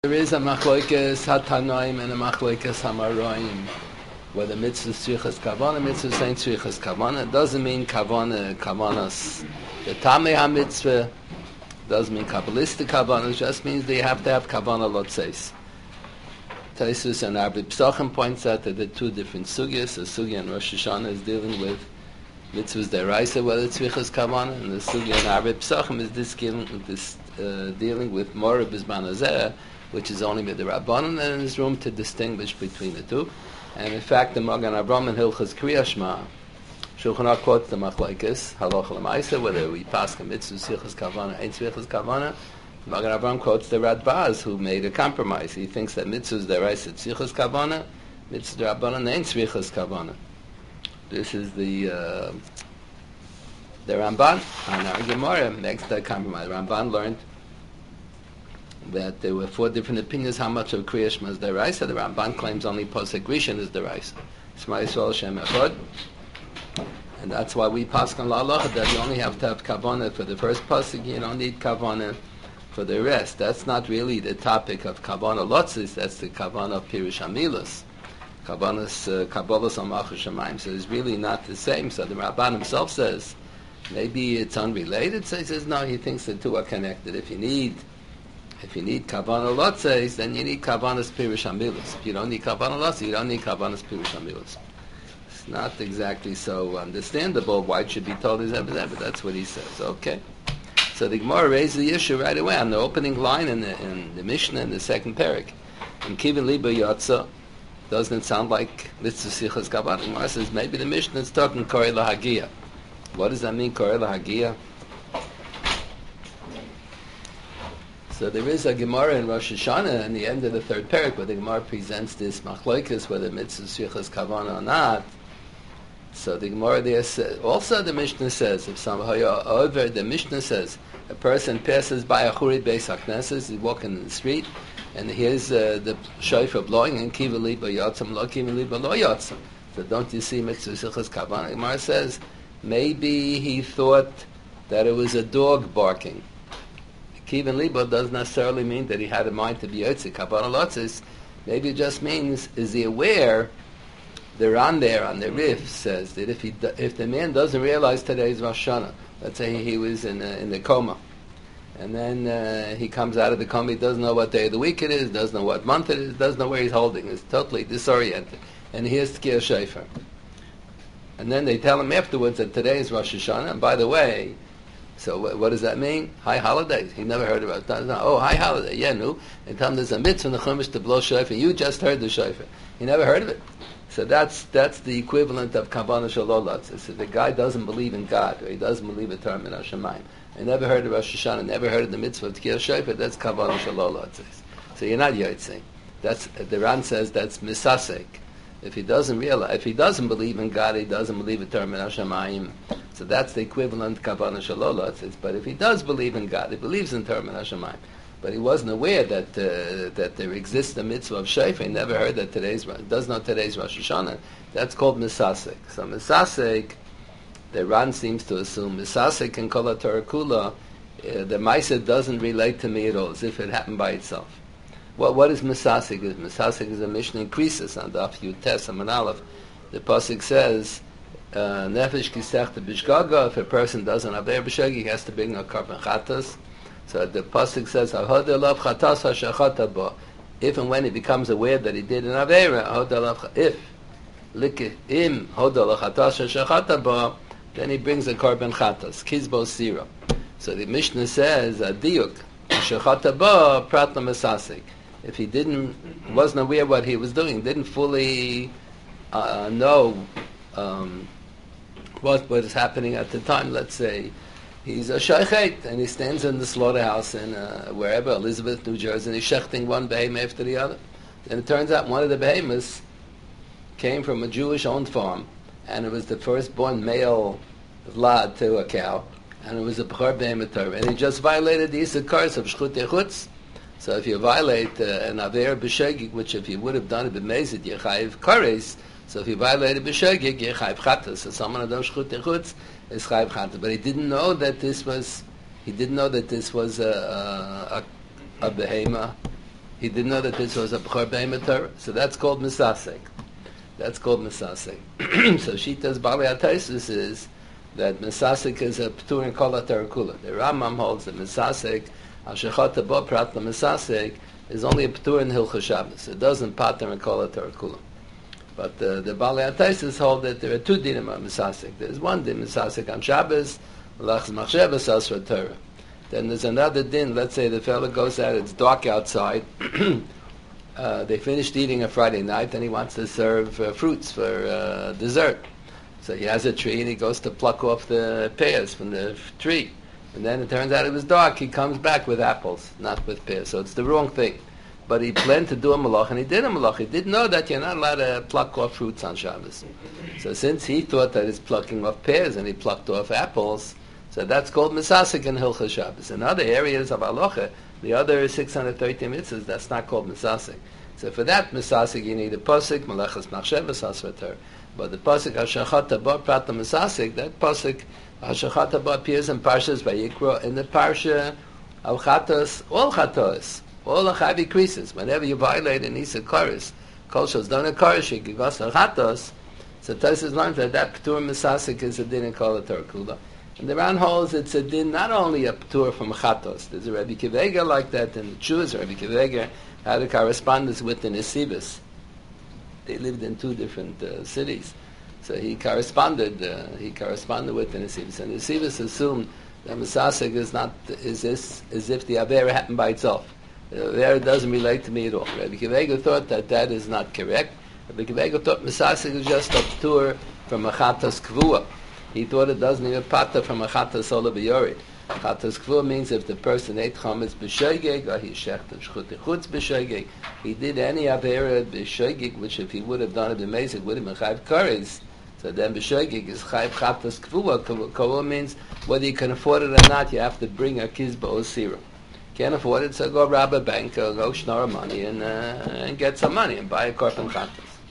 There is a machloikes hatanoim and a machloikes hamaroim. Whether mitzvah tzrichas kavana, mitzvah ain't tzrichas kavana. It doesn't mean kavanas. The tamei ha-mitzvah doesn't mean kabbalistic kavana. It just means they have to have kavana lotzeis. Taisus and Arbi Psachim points out that there are two different sugyas. The sugya in Rosh Hashanah is dealing with mitzvahs deraisa, whether it's tzrichas kavana, and the sugya in Arbi Psachim is dealing with more bizman hazeh, which is only with the Rabbanan, and there's room to distinguish between the two. And in fact, the Magen Avraham in Hilchas Kriya Shema, Shulchan Aruch quotes the Machlokes, Halacha L'maisa, whether we pass a mitzvah, Tzrichas Kavana, Ein Tzrichas Kavana. Magen Avraham quotes the Radbaz, who made a compromise. He thinks that mitzvahs deraisa Tzrichas Kavana, mitzvahs Rabbanan, Ein Tzrichas Kavana. This is the Ramban, and our Gemara makes that compromise. Ramban learned that there were four different opinions how much of Kriya Shema is deraisa. The Ramban claims only Posek Rishon is deraisa. Shema Yisrael Shem Echad. And that's why we pass on La'alacha that you only have to have Kavanah for the first Posek, you don't need Kavanah for the rest. That's not really the topic of Kavanah Lotzis, that's the Kavanah of Pirush HaMilos. Kavanah's Kabbalas Amachu Shemaim. So it's really not the same. So the Ramban himself says, maybe it's unrelated. So he says, no, he thinks the two are connected. If you need Kavanah Lotzes, then you need Kavanah's Pirush HaMilos. If you don't need Kavanah Lotzes, you don't need Kavanah's Pirush HaMilos. It's not exactly so understandable why it should be told as ever, but that's what he says. Okay. So the Gemara raises the issue right away on the opening line in the Mishnah in the second parak. In Kivin Liba Yotza, doesn't it sound like Mitzvah Sichas Kavanah? The Gemara says maybe the Mishnah is talking Korei Lahagia. What does that mean, Korei Lahagia? So there is a Gemara in Rosh Hashanah in the end of the third parak where the Gemara presents this machlokes whether mitzvah tzrichas kavana or not. So the Gemara there says, also the Mishnah says, if somebody over, the Mishnah says, a person passes by a churit beis hakneses, he's walking in the street, and he hears the shofar blowing, and kiva liba yotzam, lo kiva liba lo yotzam. So don't you see mitzvah tzrichas kavana? The Gemara says, maybe he thought that it was a dog barking. Kivan Liba doesn't necessarily mean that he had a mind to be Yotze. Kavanah Lotzes, maybe it just means, is he aware? The Ran there on the Rif says that if the man doesn't realize today is Rosh Hashanah, let's say he was in the coma, and then he comes out of the coma, he doesn't know what day of the week it is, doesn't know what month it is, doesn't know where he's holding, he's totally disoriented, and he hears Tkir Shofar. And then they tell him afterwards that today is Rosh Hashanah, and by the way, so what does that mean? High holidays. He never heard about that. Oh, high holiday. Yeah, no. And tell him there's a mitzvah in the Chumash to blow shofar. You just heard the shofar. He never heard of it. So that's the equivalent of Kavanah Shalolot. So the guy doesn't believe in God, or he doesn't believe in Torah Min HaShamayim. He never heard of Rosh Hashanah, never heard of the mitzvah of Tkir Shofar. That's Kavanah Shalolot. So you're not Yotzei. That's the Ran says that's misasek. If he doesn't believe in God, he doesn't believe in Torah Min HaShamayim. So that's the equivalent Kavanah Shalolot. But if he does believe in God, he believes in Torah Min HaShamayim, but he wasn't aware that there exists a mitzvah of shofar, he never heard that does know today's Rosh Hashanah, that's called misasek. So misasek, the Ran seems to assume, misasek and kol Torah kula, the Maisa doesn't relate to me at all, as if it happened by itself. What is misasek? Misasek is a Mishnah in Krisis on Daf Yud Tes Amud Aleph. The pasuk says, Nefesh kisech to bishgaga. If a person doesn't have their b'shagi, he has to bring a carbon chatas. So the pasuk says, "Ahodelav chatas hashachata ba." If and when he becomes aware that he did an avera, if likim hodelav chatas hashachata ba, then he brings a carbon chatas kizbo sira. So the Mishnah says, "Diuk hashachata ba prat lamasasik." If he wasn't aware what he was doing, didn't fully know what is happening at the time. Let's say he's a sheichet and he stands in the slaughterhouse in wherever, Elizabeth, New Jersey, and he's shechting one behemoth after the other. And it turns out one of the behemoths came from a Jewish-owned farm, and it was the firstborn male vlad to a cow, and it was a b'chor behemoth Torah, and he just violated the Yisur Kars of Shchut Yechutz. So if you violate an aver b'shegig, which if you would have done it b'mezid, you chayiv kares. So if you violated b'shegig, you chayiv chatas. So someone adam shchut yechutz is chayiv chatas. But he didn't know that this was a behema He didn't know that this was a B'chor Be'emet Torah. So that's called Misasek. That's called Misasek. So Shita's Bali HaTaisus is that Misasek is a P'tur in Kol HaTorah Kula. The Rambam holds that Misasek, Ashechata Bo Prat Misasek, is only a P'tur in Hilchos Shabbos. It doesn't pater in Kol HaTorah Kula. But the Bali HaTaisus hold that there are two dinim on Misasek. There's one din Misasek on Shabbos, Lachs Machshavas Asra Torah. Then there's another din. Let's say the fellow goes out, it's dark outside. They finished eating a Friday night, and he wants to serve fruits for dessert. So he has a tree, and he goes to pluck off the pears from the tree. And then it turns out it was dark. He comes back with apples, not with pears. So it's the wrong thing. But he planned to do a malach, and he did a malach. He didn't know that you're not allowed to pluck off fruits on Shabbos. So since he thought that it's plucking off pears, and he plucked off apples, so that's called Misasek in Hilchos Shabbos. In other areas of Halacha, the other 630 mitzvahs, that's not called Misasek. So for that Misasek, you need a Pasuk, Melechas Machshavas Asra Torah. But the Pasuk, Hashachata Ba Prat Misasek, that Pasuk, Hashachata Ba appears in Parshas Vayikra, in the Parsha of Chatos, all Chatos, all the Chavi creases. Whenever you violate an Isa Koris, Kol Shos Dona Koris, Yigigos Chatos, so Tosfos learns that P'tur Misasek is a din in Kol HaTorah Kula. And the Ran holds it's a din, not only a p'tur from chatos. There's a Rebbe Kiveger like that in the Jews. Rebbe Kiveger had a correspondence with the Nesivos. They lived in two different cities. So he corresponded with the Nesivos. And the Nesivos assumed that Misasek is if the Avera happened by itself. The Avera doesn't relate to me at all. Rebbe Kiveger thought that is not correct. Rebbe Kiveger thought Misasek is just a p'tur from a chatos kvua. He thought it doesn't even pater from a chatas ola b'yorid. Chatas kvua means if the person ate chametz b'shoigeg, or he shechted shchut chutz b'shoigeg, he did any avera b'shoigeg, which if he would have done it b'mezig, would have been chayv kares. So then b'shoigeg is chayv chatas kvua. Kvua means whether you can afford it or not, you have to bring a kizba or sira. Can't afford it, so go rob a bank or go schnorr money and get some money and buy a korban chatas.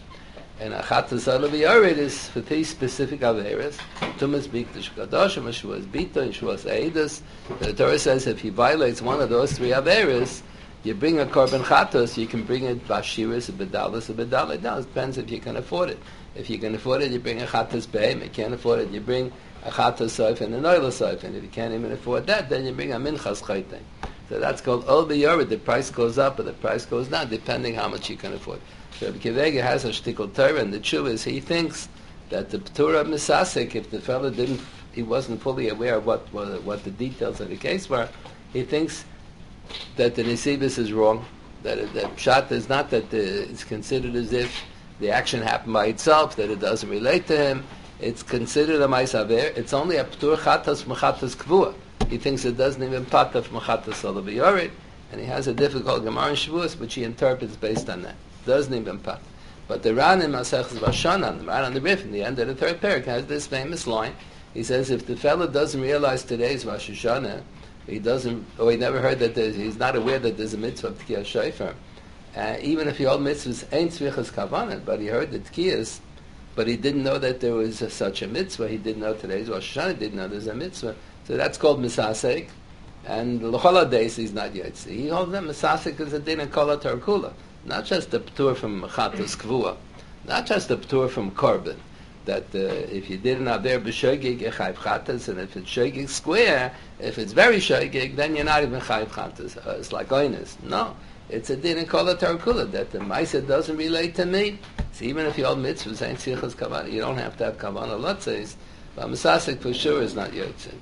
And a chatas ola b'yorid is for these specific averas. Tumas bikdash kadoshim, Shuas bita, and Shuas eidos. The Torah says if he violates one of those three averas, you bring a korban chatos. You can bring it bashiris, a bedalas, a bedalah. Now it depends if you can afford it. If you can afford it, you bring a chatas beim. If you can't afford it, you bring a chatas soif and an oila soif. And if you can't even afford that, then you bring a minchas chayten. So that's called ol b'yorid. The price goes up or the price goes down, depending how much you can afford. Rebbe Kiveger has a shtikol Torah, and the truth is he thinks that the P'tur of Misasek, if the fellow he wasn't fully aware of what the details of the case were, he thinks that the Nesivos is wrong, that Pshat is not that it's considered as if the action happened by itself, that it doesn't relate to him, it's considered a Maisaver, it's only a P'tur Chatas M'chatas Kvua. He thinks it doesn't even pater from Chatas Ola B'yorid, and he has a difficult Gemara in Shavuos, which he interprets based on that. Doesn't even pat. But the Ran in Maseches Vashanan, the Ran on the Rif, in the end of the third parak, has this famous line. He says, if the fellow doesn't realize today's Rosh Hashanah, he never heard that he's not aware that there's a mitzvah of Tkiyah Shofar. Even if he hold mitzvahs ain't tzvichas kavanah, but he heard the Tkiyahs, but he didn't know that there was such a mitzvah. He didn't know today's Rosh Hashanah. He didn't know there's a mitzvah. So that's called Misasek. And l'chol days he's not yotzi. He holds that Misasek is a din and kol HaTorah Kula. Not just the p'tur from chatas kvua, not just the p'tur from korban. That if you did an aver b'shogig, you chayv chatas, and if it's shogig square, if it's very shogig, then you're not even chayv chatas. It's like oinus. No, it's a din in kol HaTorah Kula that the ma'aseh doesn't relate to me. So even if you hold mitzvahs ain't tzrichas kavanah, you don't have to have kavanah lotzes. But Misasek for sure is not yotzei.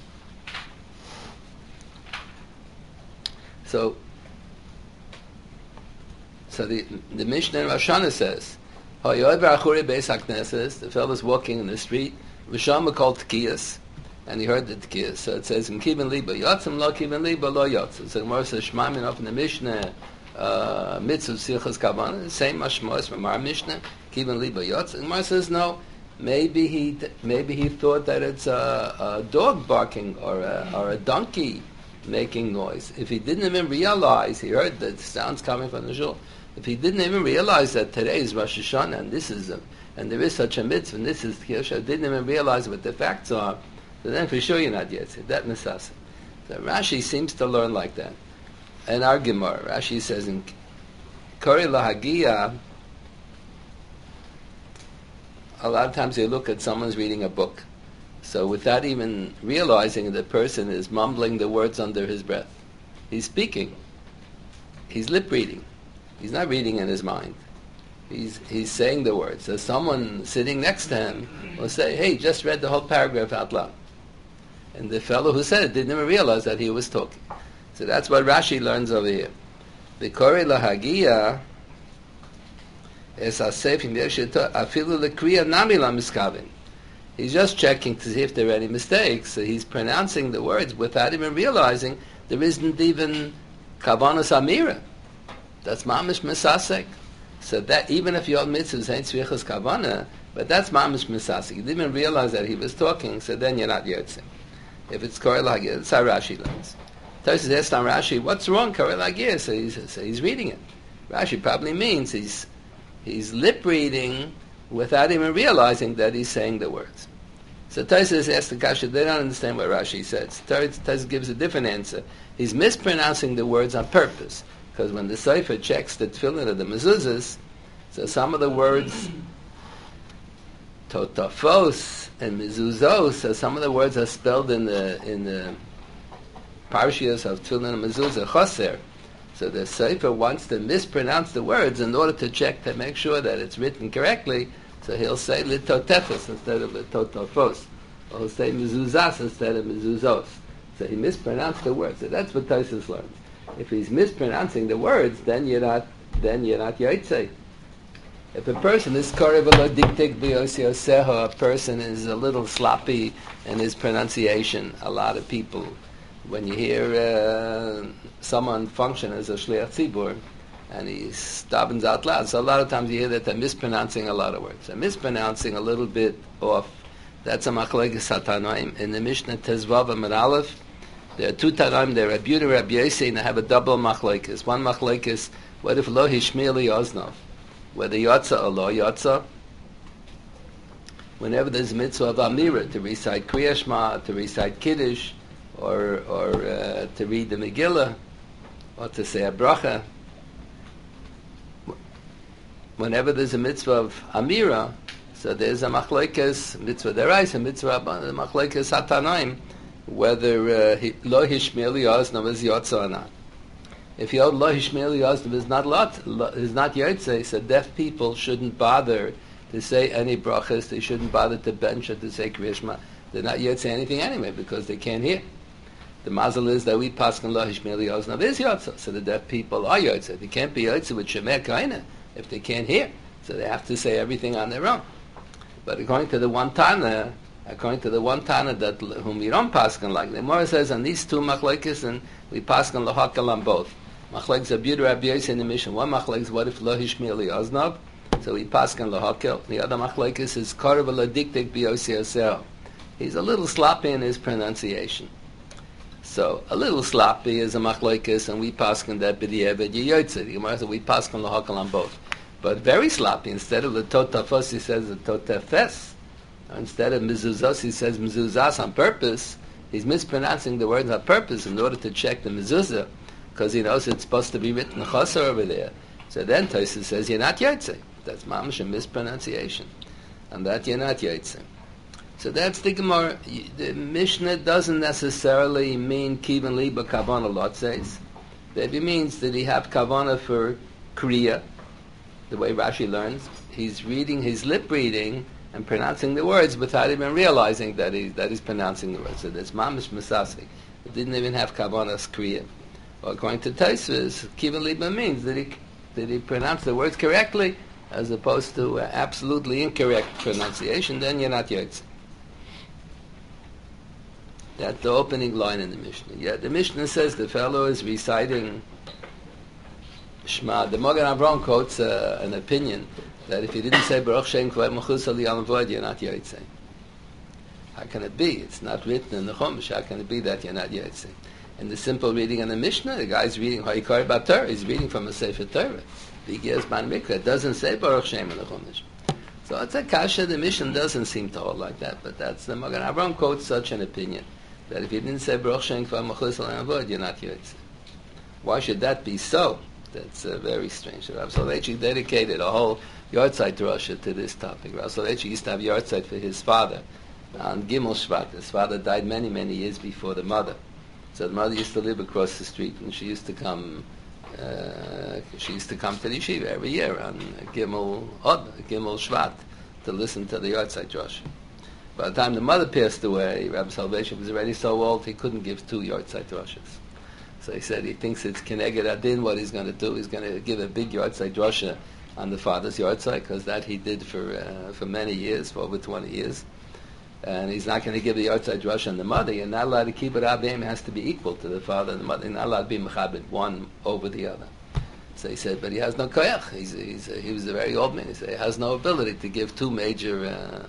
So the Mishnah in Rosh Hashanah says, the fellow's walking in the street, V'shama called Tkiyas, and he heard the Tkiyas. So it says, Kivin liba yotzim, lo kivin liba lo yotzim. So the Gemara says, Shmaimin up in the Mishnah, mitzvah sichas kavanah, the same mashmos from our Mishnah, Kivin liba yotzim. The Gemara says, no, maybe he thought that it's a dog barking or a donkey making noise. If he didn't even realize, he heard the sounds coming from the shul. If he didn't even realize that today is Rosh Hashanah and there is such a mitzvah and this is Tkiyah, didn't even realize what the facts are, so then for sure you're not Yetzir. That Misasek. So Rashi seems to learn like that. In our Gemara, Rashi says in Kori Lahagia, a lot of times you look at someone's reading a book. So without even realizing the person is mumbling the words under his breath. He's speaking. He's lip reading. He's not reading in his mind. He's saying the words. So someone sitting next to him will say, hey, just read the whole paragraph out loud. And the fellow who said it didn't even realize that he was talking. So that's what Rashi learns over here. The Kori Lahagia is asefim afilu lekriya nami la miskavin. He's just checking to see if there are any mistakes. So he's pronouncing the words without even realizing there isn't even kavanas amira. That's mamish misasek. So that even if your mitzvahs ain't tzvichas kavana, but that's mamish misasek. You didn't even realize that he was talking, so then you're not yotzim. If it's Kori Lahagia, that's how Rashi learns. Tosfos asked on Rashi, what's wrong, Kori Lahagia? So he's reading it. Rashi probably means he's lip reading without even realizing that he's saying the words. So Tosfos asked the kasha, they don't understand what Rashi says. Tosfos gives a different answer. He's mispronouncing the words on purpose. Because when the Sefer checks the tefillin of the mezuzahs, so some of the words, totafos and mezuzos, so some of the words are spelled in the parshias of tefillin and mezuzah, choser. So the Sefer wants to mispronounce the words in order to check to make sure that it's written correctly. So he'll say litotefos instead of litotafos. Or he'll say mezuzas instead of mezuzos. So he mispronounced the words. So that's what Tosfos learns. If he's mispronouncing the words, then you're not yotzei. If a person is a person is a little sloppy in his pronunciation, a lot of people, when you hear someone function as a shliach tzibur, and he stabens out loud, so a lot of times you hear that they're mispronouncing a lot of words. They're mispronouncing a little bit off. That's a machlokes hatanoim. In the Mishnah Tezvav Amud Aleph, there are two Tanaim, there are Rabbi Yehuda and Rabbi Yossi, and they have a double machlokes. One machlokes, what if lo hishmir li oznav? Whether yotza or lo yotza, whenever there's a mitzvah of amira, to recite Kriya Shema, to recite Kiddush, or to read the Megillah, or to say a bracha, whenever there's a mitzvah of amira, so there's a machlokes, mitzvah deraisa, mitzvah machlokes hatanaim, whether lo hishmir li oznav is yotza or not. If you hold lo hishmir li oznav is not yotze, so deaf people shouldn't bother to say any brachas. They shouldn't bother to bench or to say Kriya Shema. They're not yotze anything anyway because they can't hear. The mazel is that we paskin lo hishmir li oznav is yotza, so the deaf people are yotze. They can't be yotze with shemer kaina if they can't hear. So they have to say everything on their own. But according to the one Tana that whom we don't paskin like, the Gemara says on these two machlokes, and we paskin lahakal on both. Machlokes Rabbi Yehuda, Rabbi Yossi in the Mishnah. One machlokes, what if lo hishmir li oznav? So we paskin lahakal. The other machlokes is karev ladiktik b'yosi oseo. He's a little sloppy in his pronunciation. So a little sloppy is a machlokes, and we paskin that b'diavad yiyotze. The Gemara says we paskin lahakal on both. But very sloppy. Instead of the totafos, he says the totafes. Instead of mezuzos, he says mezuzas on purpose. He's mispronouncing the words on purpose in order to check the mezuzah, because he knows it's supposed to be written chasar over there. So then Tosfos says you're not yotze. That's mamash a mispronunciation, and that you're not yotze. So that's the Gemara. The Mishnah doesn't necessarily mean kivan liba kavana lotzes. That it means that he have kavana for kriya, the way Rashi learns. He's reading, his lip reading, and pronouncing the words without even realizing that he's pronouncing the words. So that's mamish misasik. It didn't even have kavanas kriya. Well, according to Tosfos, kivan liba means that he pronounced the words correctly, as opposed to absolutely incorrect pronunciation. Then you're not yotze. That's the opening line in the Mishnah. Yeah, the Mishnah says the fellow is reciting Shema. The Magen Avraham quotes an opinion that if you didn't say Baruch Shem Kvod Mechus Ali Al Avoid, you're not yotze. How can it be? It's not written in the Chumash. How can it be that you're not yotze? In the simple reading in the Mishnah, the guy's reading Ha'ikar Bator. He's reading from a Sefer Torah. B'Giyas Ban Mikra. It doesn't say Baruch Shem in the Chumash. So it's a kasha. The Mishnah doesn't seem to hold like that, but that's the Magen Avraham quotes such an opinion that if you didn't say Baruch Shem Kvod Mechus Ali Al Avoid, you're not yotze. Why should that be so? That's very strange. Rav Soloveitchik dedicated a whole yahrzeit drasha to this topic. Rav Soloveitchik used to have yahrzeit for his father on Gimel Shvat. His father died many, many years before the mother. So the mother used to live across the street, and she used to come to the yeshiva every year on Gimel Shvat to listen to the yahrzeit drasha. By the time the mother passed away, Rabbi Soloveitchik was already so old he couldn't give 2 yahrzeit drashas. So he said he thinks it's Keneged Adin. What he's going to do, he's going to give a big yahrzeit drasha on the father's yahrzeit, because that he did for many years, for over 20 years. And he's not going to give the yahrzeit drasha on the mother. You're not allowed to keep it Abim. It has to be equal to the father and the mother. You're not allowed to be mechabed one over the other. So he said, but he has no koyach. He was a very old man. He said he has no ability to give 2 major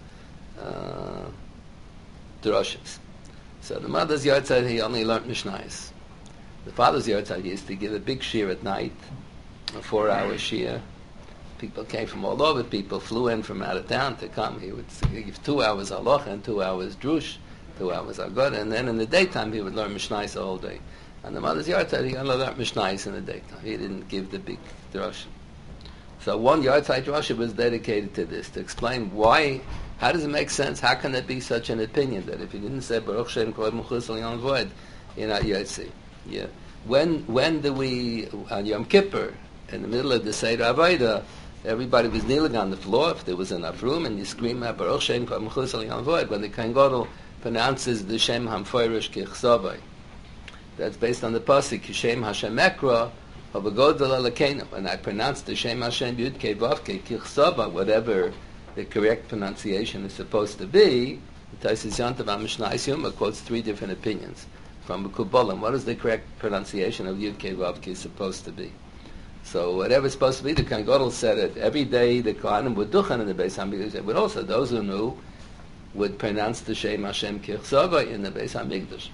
drashas. So the mother's yahrzeit, he only learned Mishnayos. The father's yahrzeit, he used to give a big shir at night, a 4-hour shir. People came from all over. People flew in from out of town to come. He would give 2 hours halacha and 2 hours drush, 2 hours agada, and then in the daytime he would learn Mishnayos all day. And the mother's yahrzeit, he only learned Mishnayos in the daytime. He didn't give the big drasha. So one yahrzeit drasha was dedicated to this, to explain why. How does it make sense? How can it be such an opinion that if you didn't say Baruch Shem Kol Mechus Al Yon Void, you're not Yotzi? Yeah. When do we on Yom Kippur, in the middle of the Seder Avodah, everybody was kneeling on the floor if there was enough room, and you scream out Baruch Shem Kol Mechus Al Yon Void when the Kohen Gadol pronounces the Shem Hamfoirish Kichsavai. That's based on the pasuk Shem Hashem Ekra Havagodol Alekeinu. When I pronounce the Shem Hashem Yud Kei Vav Kei Kichsavai, whatever the correct pronunciation is supposed to be, the Taisis Yantav HaMishnayos Yoma quotes 3 different opinions from the Kabbalah. What is the correct pronunciation of Yud Kei Vav Kei supposed to be? So whatever it's supposed to be, the Kohen Gadol said it. Every day the Kohanim would duchen in the Beis HaMikdash, but also those who knew would pronounce the Shem Hashem Kichsava in the Beis HaMikdash.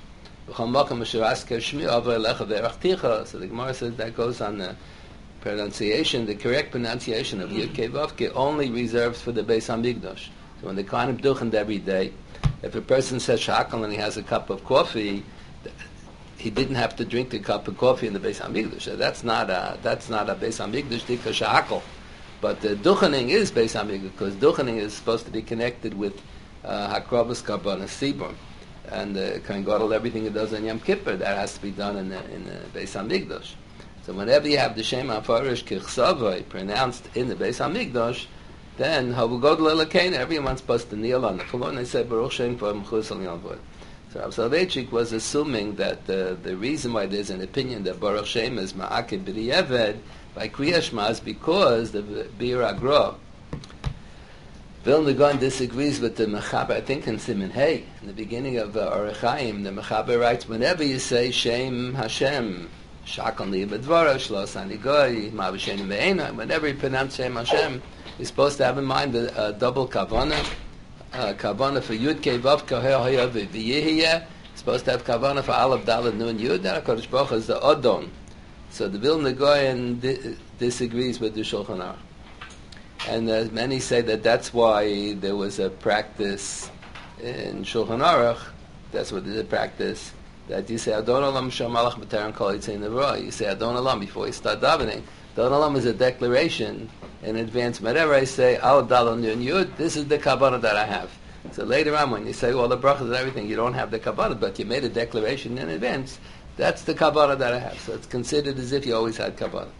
So the Gemara says that goes on the pronunciation, the correct pronunciation of Yud Kei Vav Kei only reserves for the Beis HaMikdash. So when the Kohanim duchen every day, if a person says shakal and he has a cup of coffee, he didn't have to drink the cup of coffee in the Beis HaMikdash. So that's not a Beis HaMikdash dika shakal. But the duchening is Beis HaMikdash, because duchening is supposed to be connected with Hakrobas Karbanas Sibur. And the Kohen Gadol, everything it does on Yom Kippur, that has to be done in the Beis HaMikdash. So whenever you have the Shem HaFarish Kichsavai pronounced in the Beis HaMikdash, then Havagodol Alekeinu, everyone's supposed to kneel on the floor, and they say Baruch Shem Mechus Al Yon Void. So Rav Soloveitchik was assuming that the reason why there's an opinion that Baruch Shem is Ma'akid B'Di'eved by Kriya Shema is because the Bir Agra, Vilna Gaon disagrees with the Mechaber, I think in Siman Hey, in the beginning of Orach Chaim, the Mechaber writes, whenever you say Shem Hashem, Shakal Li B'Dvara, Shlos Anigoy, Ma B'Shenim Ve'ena, whenever you pronounce Shem Hashem, you're supposed to have in mind a double kavanah. Kavanah for Yud Kei Vav Kei Hoya V'Yihiyeh. Supposed to have kavanah for Aleph Daled Nun Yud. That HaKadosh Baruch Hu is the Adon. So the Vilna Gaon disagrees with the Shulchan Aruch. And many say that that's why there was a practice in Shulchan Aruch. That's what there's a practice, that you say Adon Olam Shamalach B'Terem Kol Yitzei Nevrah. You say Adon Olam before you start davening. Adon Olam is a declaration in advance. Whenever I say Al Daled Nun Yud, this is the kavanah that I have. So later on, when you say all the brachas and everything, you don't have the kavanah, but you made a declaration in advance. That's the kavanah that I have. So it's considered as if you always had kavanah.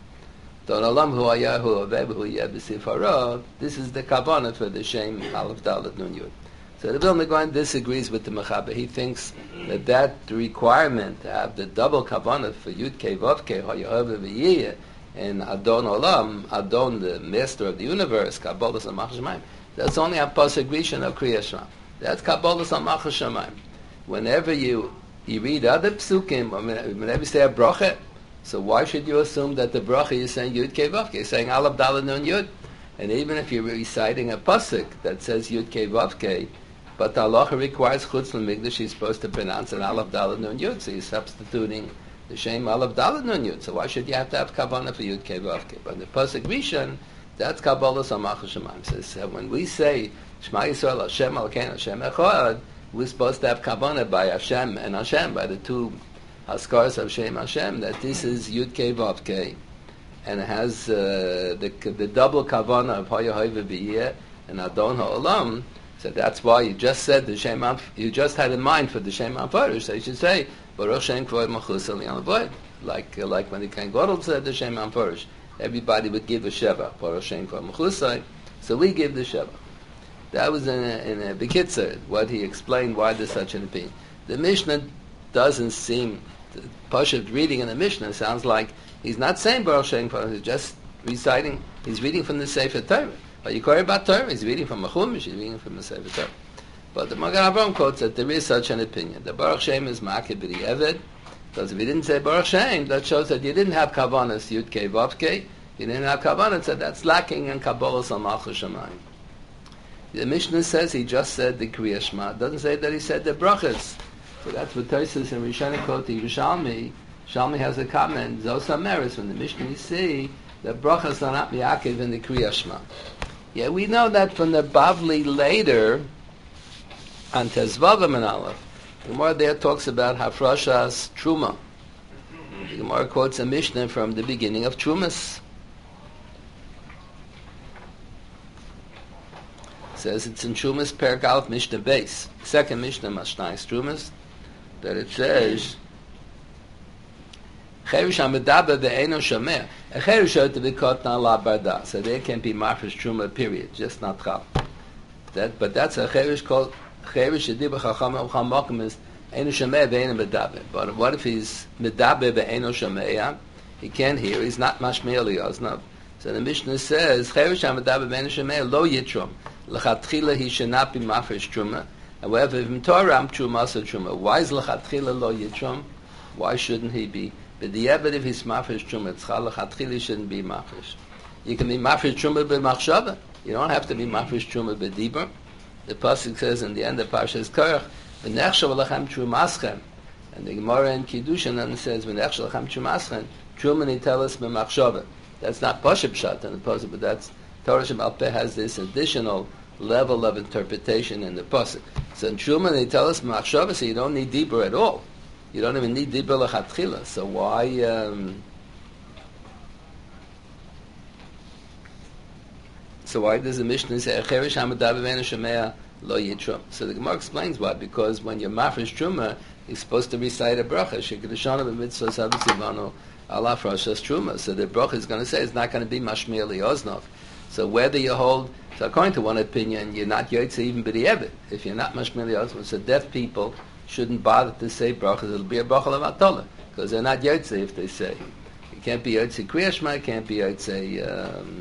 This is the kavanah for the Shem Aleph Daled Nun Yud. So the Vilna Gaon disagrees with the Mechaber. He thinks that requirement to have the double kavanah for Yud Kei Vav Kei Hoya V'Yiyeh and Adon Olam, Adon the Master of the Universe, Kabbalah Samach Shemaim, that's only a pasuk rishon of Kriya Shema. That's Kabbalah Samach Shemaim. Whenever you read other psukim, whenever you say a bracha, so why should you assume that the bracha is saying Yud Kei Vav Kei, saying Aleph Daled Nun Yud? And even if you're reciting a pasuk that says Yud Kei Vav Kei, but the halacha requires Chutz L'Mikdash, you're supposed to pronounce an Aleph Daled Nun Yud, so you're substituting the Shem Aleph Daled Nun Yud. So why should you have to have kavanah for Yud Kei Vav Kei? But the pasuk rishon, that's Kabbalah Samach Shemaim. Says when we say Shema Yisrael Hashem Elokeinu Hashem Echad, we're supposed to have kavanah by Hashem and Hashem, by the two Haskaras of Shem Hashem, that this is Yud Kei Vav Kei. and it has the double kavana of Haya Haiva B'Yeh and Adon Ha'olam, so that's why you just said the Shem you just had in mind for the Shem HaFarish, so you should say Baruch Shem Kvod Machus Elion Avoid, like when the Kohen Gadol said the Shem HaFarish, everybody would give a Sheva, Baruch Shem Kvod Machus, so we give the Sheva. That was in a Bekitzer, what he explained why there's such an opinion. The Mishnah doesn't seem, Pashat reading in the Mishnah sounds like he's not saying Baruch Shem Kvod, he's just reciting, he's reading from the Sefer Torah. But you query about Torah, he's reading from a Chumash, he's reading from the Sefer Torah. But the Magen Avraham quotes that there is such an opinion. The Baruch Shem is Ma'akeh B'di Eved, because if he didn't say Baruch Shem, that shows that you didn't have Kavanas Yud Kei Vav Kei, you didn't have Kavanas, so that's lacking in Kabbalah Al Malchus Shamayim. The Mishnah says he just said the Kriya Shema, it doesn't say that he said the Brachas. So that's what Tosfos and Rishonim quote the Yerushalmi. Shalmi has a comment, Zos HaMeres, when the Mishnah you see, the Brachas are not Mi'akev in the Kriya Shema. Yeah, we know that from the Bavli later, on Tezvavim and Aleph. The Gemara there talks about Hafrashas Truma. The Gemara quotes a Mishnah from the beginning of Trumas. It says it's in Trumas Perek Aleph Mishnah Beis. Second Mishnah Mashnais Trumas, that it says Cherish HaMedaber Ve'eino Shomeh. A cherish ought to be caught na la barda, so there can't be mafresh truma. Period, just not chal. But that's a cherish called cherish shedibah chacham u'chamakim is eino shomeh ve'eino medaber. But what if he's medaber ve'eino shomeh? He can't hear. He's not mashmei liyaznav. So the Mishnah says cherish hamedaber ve'eino shomeh lo yitrom lechatchila he should not be mafresh truma. However, if Toram truma so truma, why is lechatchila lo yitrom? Why shouldn't he be? But the Ebed, if he's mafresh truma tzchal lechatchila shouldn't be mafresh. You can be mafresh truma b'machshava. You don't have to be mafresh truma b'dibur. The pasuk says in the end of Parshas Korach, "V'nechshav lachem trumaschem," and the Gemara in Kiddushin then says, "V'nechshav lachem trumaschem." Truma nitelas b'machshava. That's not pasuk pshat in the pasuk, but that's Torah Sheba'al Peh has this additional level of interpretation in the pasuk. So in truma nitelas b'machshava, so you don't need dibur at all. You don't even need dibur lechatchila. So why? So why does the Mishnah say Cherish Hamedaber Ve'eino Shomeh lo yitrom? So the Gemara explains why. Because when you're mafresh truma, you're supposed to recite a bracha. Shekiddushana b'mitzvos havitzivano ala frashas truma. So the bracha is going to say it's not going to be mashmir liyoznov. So whether you hold, so according to one opinion, you're not yotze even b'di'evet. If you're not mashmir liyoznov, so deaf people shouldn't bother to say brachas. It'll be a bracha levatala because they're not yotze if they say. You can't be yotze Kriya Shema, you can't be yotze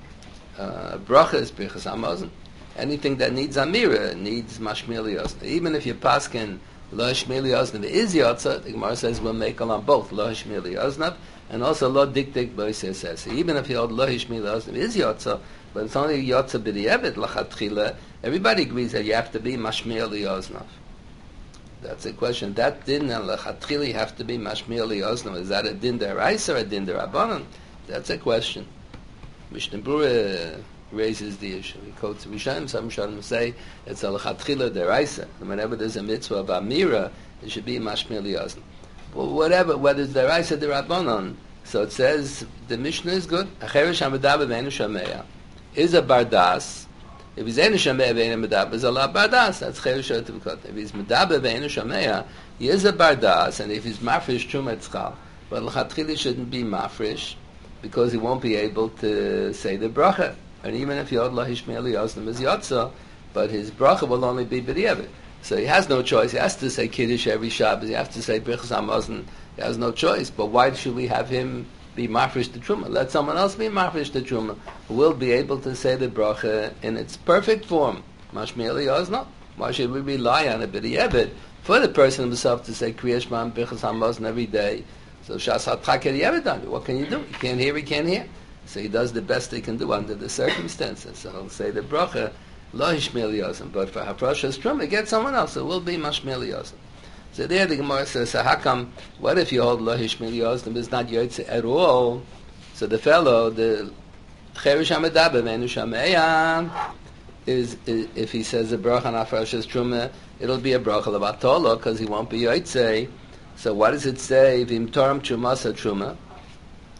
brachas, brichas hamazon. Anything that needs amira needs mashmir liyosna. Even if your paskin lo shmir liyosna is yotza, the Gemara says we'll make on both lo shmir liyosna and also lo dikdik b'yisesesi. Even if you hold lo shmir liyosna is yotza, but it's only yotza b'di'evet lachatchila. Everybody agrees that you have to be mashmir liyosna. That's a question. That din and lachatchila have to be mashmir liyosna. Is that a din deraisa or a din derabanan? That's a question. Mishnah Berurah raises the issue. He quotes Rishonim. Some Rishonim say it's a lechatchila deraisa. Whenever there's a mitzvah of amira, it should be mashmir liyosna. Well, whatever, whether it's deraisa derabanan. So it says the Mishnah is good. Acherish hamedaber ve'eino shomeh is a bardas. If he's eino shomeh ve'eino medaber, is a la bardas. That's cherish otivkot. If he's medaber ve'eino shomeh, he is a bardas, and if he's mafresh truma tzchal, but lechatchila shouldn't be mafresh, because he won't be able to say the bracha. And even if Yod Lahish Me'eli Yosnem is Yotza, but his bracha will only be B'di'evet. So he has no choice. He has to say Kiddush every Shabbos. He has to say Brichas HaMazon. He has no choice. But why should we have him be mafresh to Truma? Let someone else be mafresh to Truma, who will be able to say the bracha in its perfect form. Mashme'eli Yosnem. Why should we rely on a B'di'evet for the person himself to say Kriya Shema and Brichas HaMazon every day? So Shas HaTchak ever done. What can you do? He can't hear, he can't hear. So he does the best he can do under the circumstances. So he'll say the bracha, lo hishmir liyosem. But for Haprashas Truma, get someone else. It will be mashmir liyosem. So there the Gemara says, so how come, what if you hold lo hishmir liyosem is not yotze at all? So the fellow, the cherish hamedaber ve'eino shomeh, is if he says the bracha on Haprashas Truma, it'll be a bracha levatala because he won't be yotze. So what does it say? V'im toram trumasa truma.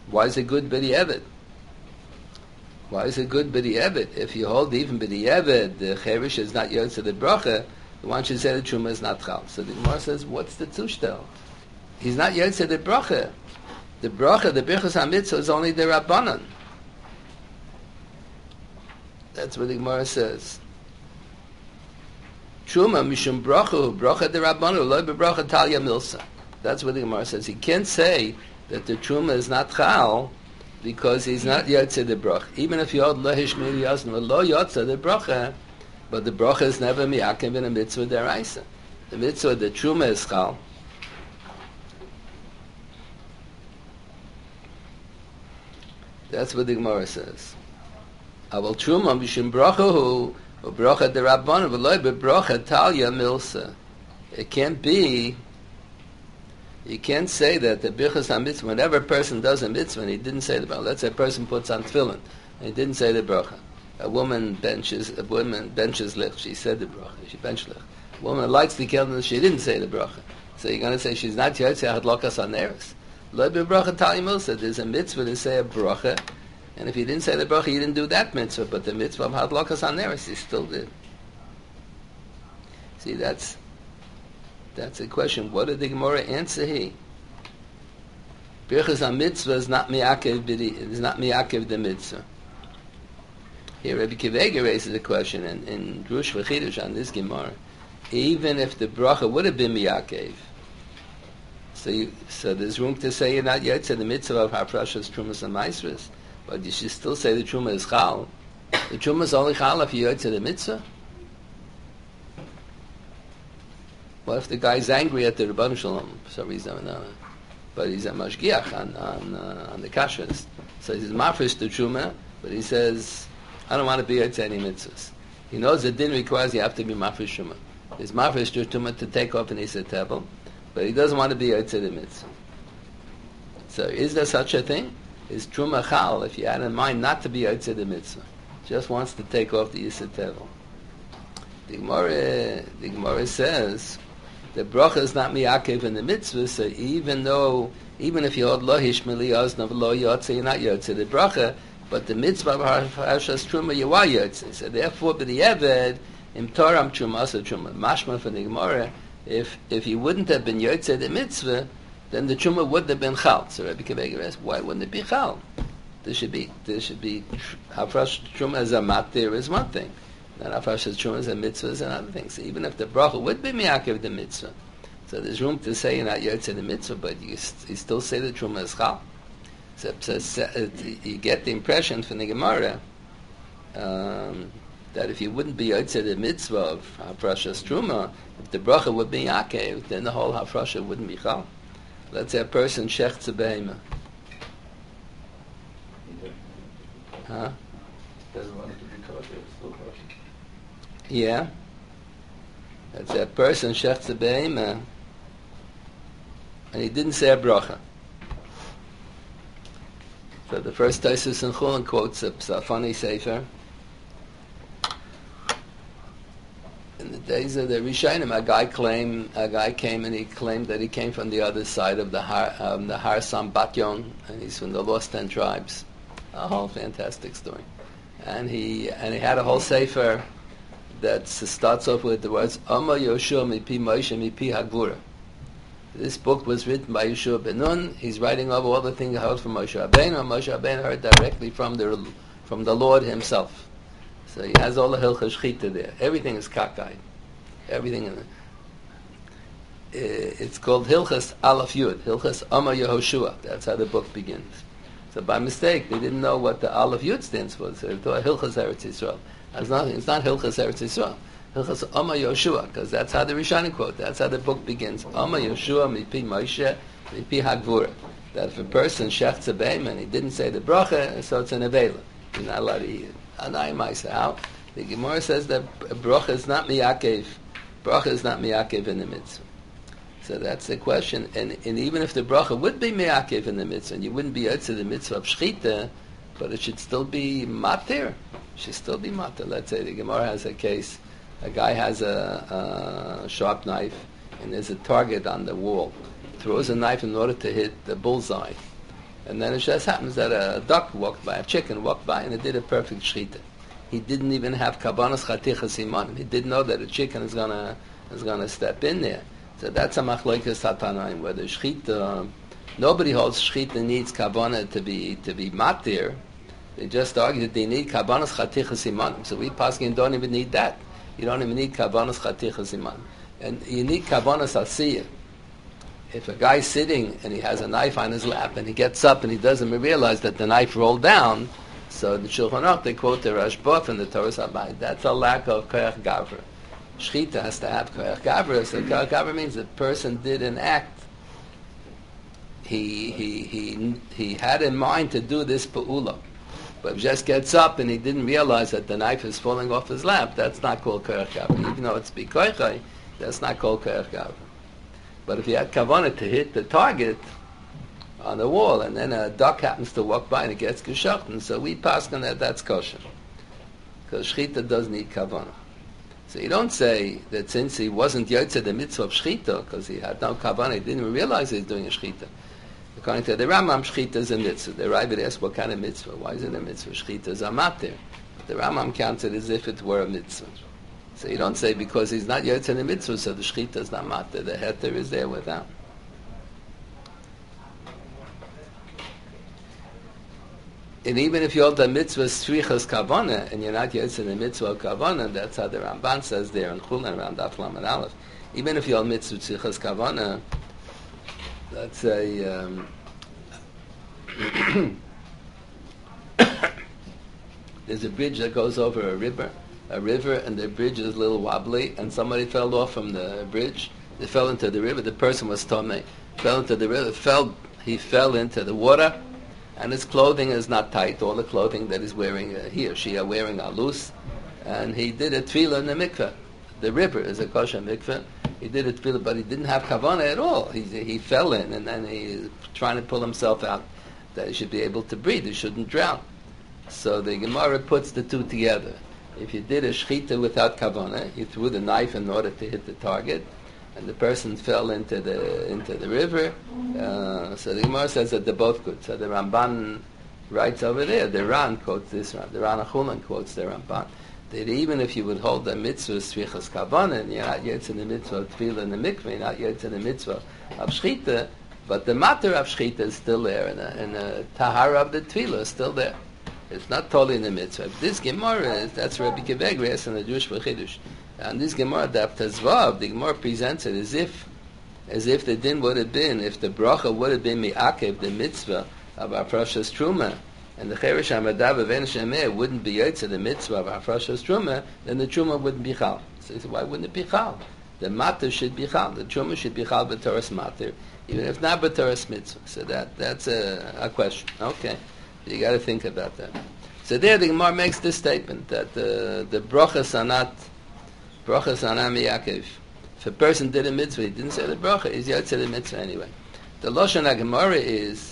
Why is it good b'di'evet? Why is it good b'di'evet? If you hold even b'di'evet, the cherish is not yotze the bracha, the one should say the truma is not chal. So the Gemara says, what's the tushtel? He's not yotze the bracha. The bracha, the birchas hamitzvah, is only the rabbanan. That's what the Gemara says. Truma mishum bracha de rabbanan, lo bebracha talya milsa. That's what the Gemara says. He can't say that the truma is not chal because he's not yotze the bracha. Even if you hold lo hishmir yasnu, lo yotze the bracha, but the bracha is never miyakev in a mitzvah deraisa. The mitzvah, the truma is chal. That's what the Gemara says. Aval truma mishum bracha hu bracha de rabbanan v'lo bebracha talya milsa. It can't be. You can't say that the birchas hamitzvah, whenever a person does a mitzvah and he didn't say the bracha. Let's say a person puts on tefillin and he didn't say the bracha. A woman benches lich. She said the bracha. She benched lich. A woman lights the candle. She didn't say the bracha. So you're going to say she's not yotzei hadlokas haneres. Lo bebracha talya milsa. There's a mitzvah to say a bracha, and if you didn't say the bracha, you didn't do that mitzvah. But the mitzvah of hadlokas haneres, you still did. See, that's a question. What did the Gemara answer here? Birchas HaMitzvah is not miyakev the mitzvah. Here Rabbi Kivega raises a question in Drush V'Chidush on this Gemara. Even if the bracha would have been miyakev, so there's room to say you're not yet to the mitzvah of Hafrashas, Trumas, and Maisras, but you should still say the Truma is chal. The Truma is only chal if you're yet to the mitzvah. What if the guy's angry at the Rebbeinu Shalom for some reason or another, but he's a mashgiach on the kashrus, so he's mafresh the truma, but he says, I don't want to be at any mitzvahs. He knows the din requires you have to be mafresh truma. He's mafresh the truma to take off an isa tebel, but he doesn't want to be at the mitzvah. So is there such a thing? Is truma chal if you had in mind not to be at the mitzvah, just wants to take off the isa tebel? The Gemara says the bracha is not miyakev in the mitzvah, so even if you hold lo hishmili oznav lo yotze, you're not yotze the bracha, but the mitzvah of Harshas Truma you are yotze. So therefore, b'di'eved im toram truma asa truma. Mashma for the Gemara, if you wouldn't have been yotze the mitzvah, then the truma would have been chal. So Rabbi Kivega asks, why wouldn't it be chal? There should be Harshas Truma as a matir is one thing. Then Hafrashas Trumas and mitzvahs and other things. So even if the bracha would be miyakev the mitzvah, so there's room to say you're not yotze the mitzvah, but you still say the truma is chal. So you get the impression from the Gemara that if you wouldn't be yotze the mitzvah of Hafrashas Truma, if the bracha would be miyakev, then the whole Hafrasha wouldn't be chal. Let's say a person shechtz a behema. Huh? Doesn't want it to be kosher, it's still kosher. Yeah. That's a person shechtz a behema, and he didn't say a bracha. So the first Taisus in Chulin quotes a funny sefer. In the days of the Rishonim, a guy came and he claimed that he came from the other side of the Har Sam Batyon, and he's from the lost 10 tribes. A whole fantastic story. And he had a whole sefer that starts off with the words Amma Yoshua mipi Moshe mipi Hagvura. This book was written by Yeshua ben Nun. He's writing over all the things he heard from Moshe Rabbeinu, and Moshe Rabbeinu heard directly from the Lord himself. So he has all the Hilchas Shchita there. Everything is cockeyed. Everything in it. It's called Hilchas Aleph Yud, Hilchas Amma Yehoshua. That's how the book begins. So by mistake, they didn't know what the Aleph Yud stands for. So they thought Hilchas Eretz Yisrael. It's not Hilchas Eretz Yisrael. Hilchas Amma Yoshua, because that's how the Rishonim quote. That's how the book begins. Amma Yoshua mipi Moshe mipi Hagvura. That if a person shechtz a behema and he didn't say the bracha, so it's an avela. He's not allowed to eat it. Anai Maisa. How? The Gemara says that bracha is not miyakev. Bracha is not miyakev in the mitzvah. So that's the question. And even if the bracha would be miyakev in the mitzvah, and you wouldn't be out to the mitzvah of shchita, but it should still be matir. It should still be matir. Let's say the Gemara has a case. A guy has a sharp knife, and there's a target on the wall. Throws a knife in order to hit the bullseye. And then it just happens that a duck walked by, a chicken walked by, and it did a perfect shechita. He didn't even have kabanas chatichas imanim. He didn't know that a chicken is gonna step in there. So that's a machlokes hatanaim, whether shechita. Nobody holds shechita needs kabana to be matir. They just argue that they need kabanas chatichas imanim. So we paskin don't even need that. You don't even need kabanas chatichas imanim, and you need kabanas asiyah. If a guy's sitting and he has a knife on his lap and he gets up and he doesn't realize that the knife rolled down, so the Shulchan Aruch, they quote the Rashbaf and the Torah Sabai. That's a lack of koyach gavra. Shechita has to have koyach gavra. So koyach gavra means the person did an act. He had in mind to do this pa'ula, but if he just gets up and he didn't realize that the knife is falling off his lap, that's not called koyach gavra. Even though it's bikoichai, that's not called koyach gavra. But if you had kavanah to hit the target on the wall, and then a duck happens to walk by and it gets geschochten, so we pass on that's kosher. Because shechita does need kavanah. So you don't say that since he wasn't yotze the mitzvah of shechita, because he had no kavanah, he didn't even realize he was doing a shechita. According to the Rambam, shechita is a mitzvah. The Ravid asks, what kind of mitzvah? Why is it a mitzvah? Shechita is a matir. The Rambam counts it as if it were a mitzvah. So you don't say because he's not yotze in the mitzvah, so the shechita is not matir. The heter is there without. And even if you hold the mitzvah strichas kavana and you're not yotze in the mitzvah of kavana, that's how the Ramban says there in Chulin around Daf Lamed Aleph. Even if you hold mitzvah strichas kavana, let's say there's a bridge that goes over a river, and the bridge is a little wobbly, and somebody fell off from the bridge. They fell into the river. The person was tomei, fell into the river. He fell into the water. And his clothing is not tight. All the clothing that he's wearing, he or she are wearing are loose. And he did a tefillah in the mikveh. The river is a kosher mikveh. He did a tefillah, but he didn't have kavanah at all. He fell in, and then he's trying to pull himself out, that he should be able to breathe. He shouldn't drown. So the Gemara puts the two together. If you did a shechita without kavanah, you threw the knife in order to hit the target, and the person fell into the river. So the Gemara says that they're both good. So the Ramban writes over there. The Ran quotes this. The Ran Achulan quotes the Ramban that even if you would hold the mitzvah strichas kavanah, and you're not yet in the mitzvah of tefillah in the mikveh, you're not yet in the mitzvah of shechita, but the matter of shechita is still there, and the tahara of the tefillah is still there. It's not totally in the mitzvah. This Gemara that's Rabbi Kivegres and the Jewish B'chidush. And this Gemara, the Tazvav, the Gemara presents it as if the din would have been, if the bracha would have been mi'akev, the mitzvah of Hafrashas Truma, and the Cheresh HaMadav of En Shemeh wouldn't be yotze the mitzvah of Hafrashas Truma, then the Truma wouldn't be chal. So he said, why wouldn't it be chal? The matter should be chal. The Truma should be chal b'toras matter, even if not b'toras mitzvah. So that's a question. Okay, you got to think about that. So there the Gemara makes this statement that the brachas are not miyakev. If a person did a mitzvah, he didn't say the bracha, he's yotze the mitzvah anyway. The Lashon HaGemara is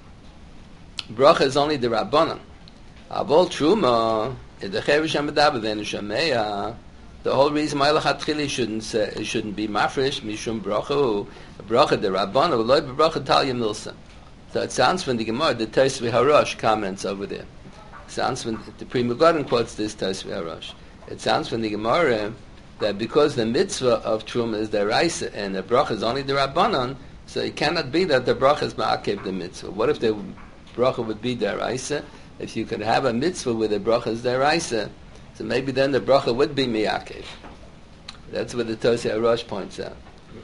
bracha is only the Rabbanan. Avol Truma, the Cheresh HaMadav of En Shemeh, the whole reason why Lachatchili shouldn't be mafresh, mishum bracha the Rabbanan, loy bracha talya milsa. So it sounds from the Gemara, the Tosfos Harosh comments over there. Sounds from the Pri Megadim quotes this Tosfos Harosh. It sounds from the Gemara that because the mitzvah of Truma is the Raisa and the bracha is only the Rabbanan, so it cannot be that the bracha is ma'akev the mitzvah. What if the bracha would be the Raisa? If you could have a mitzvah where the bracha is the Raisa, so maybe then the bracha would be mi'akev. That's what the Tosfos Harosh points out.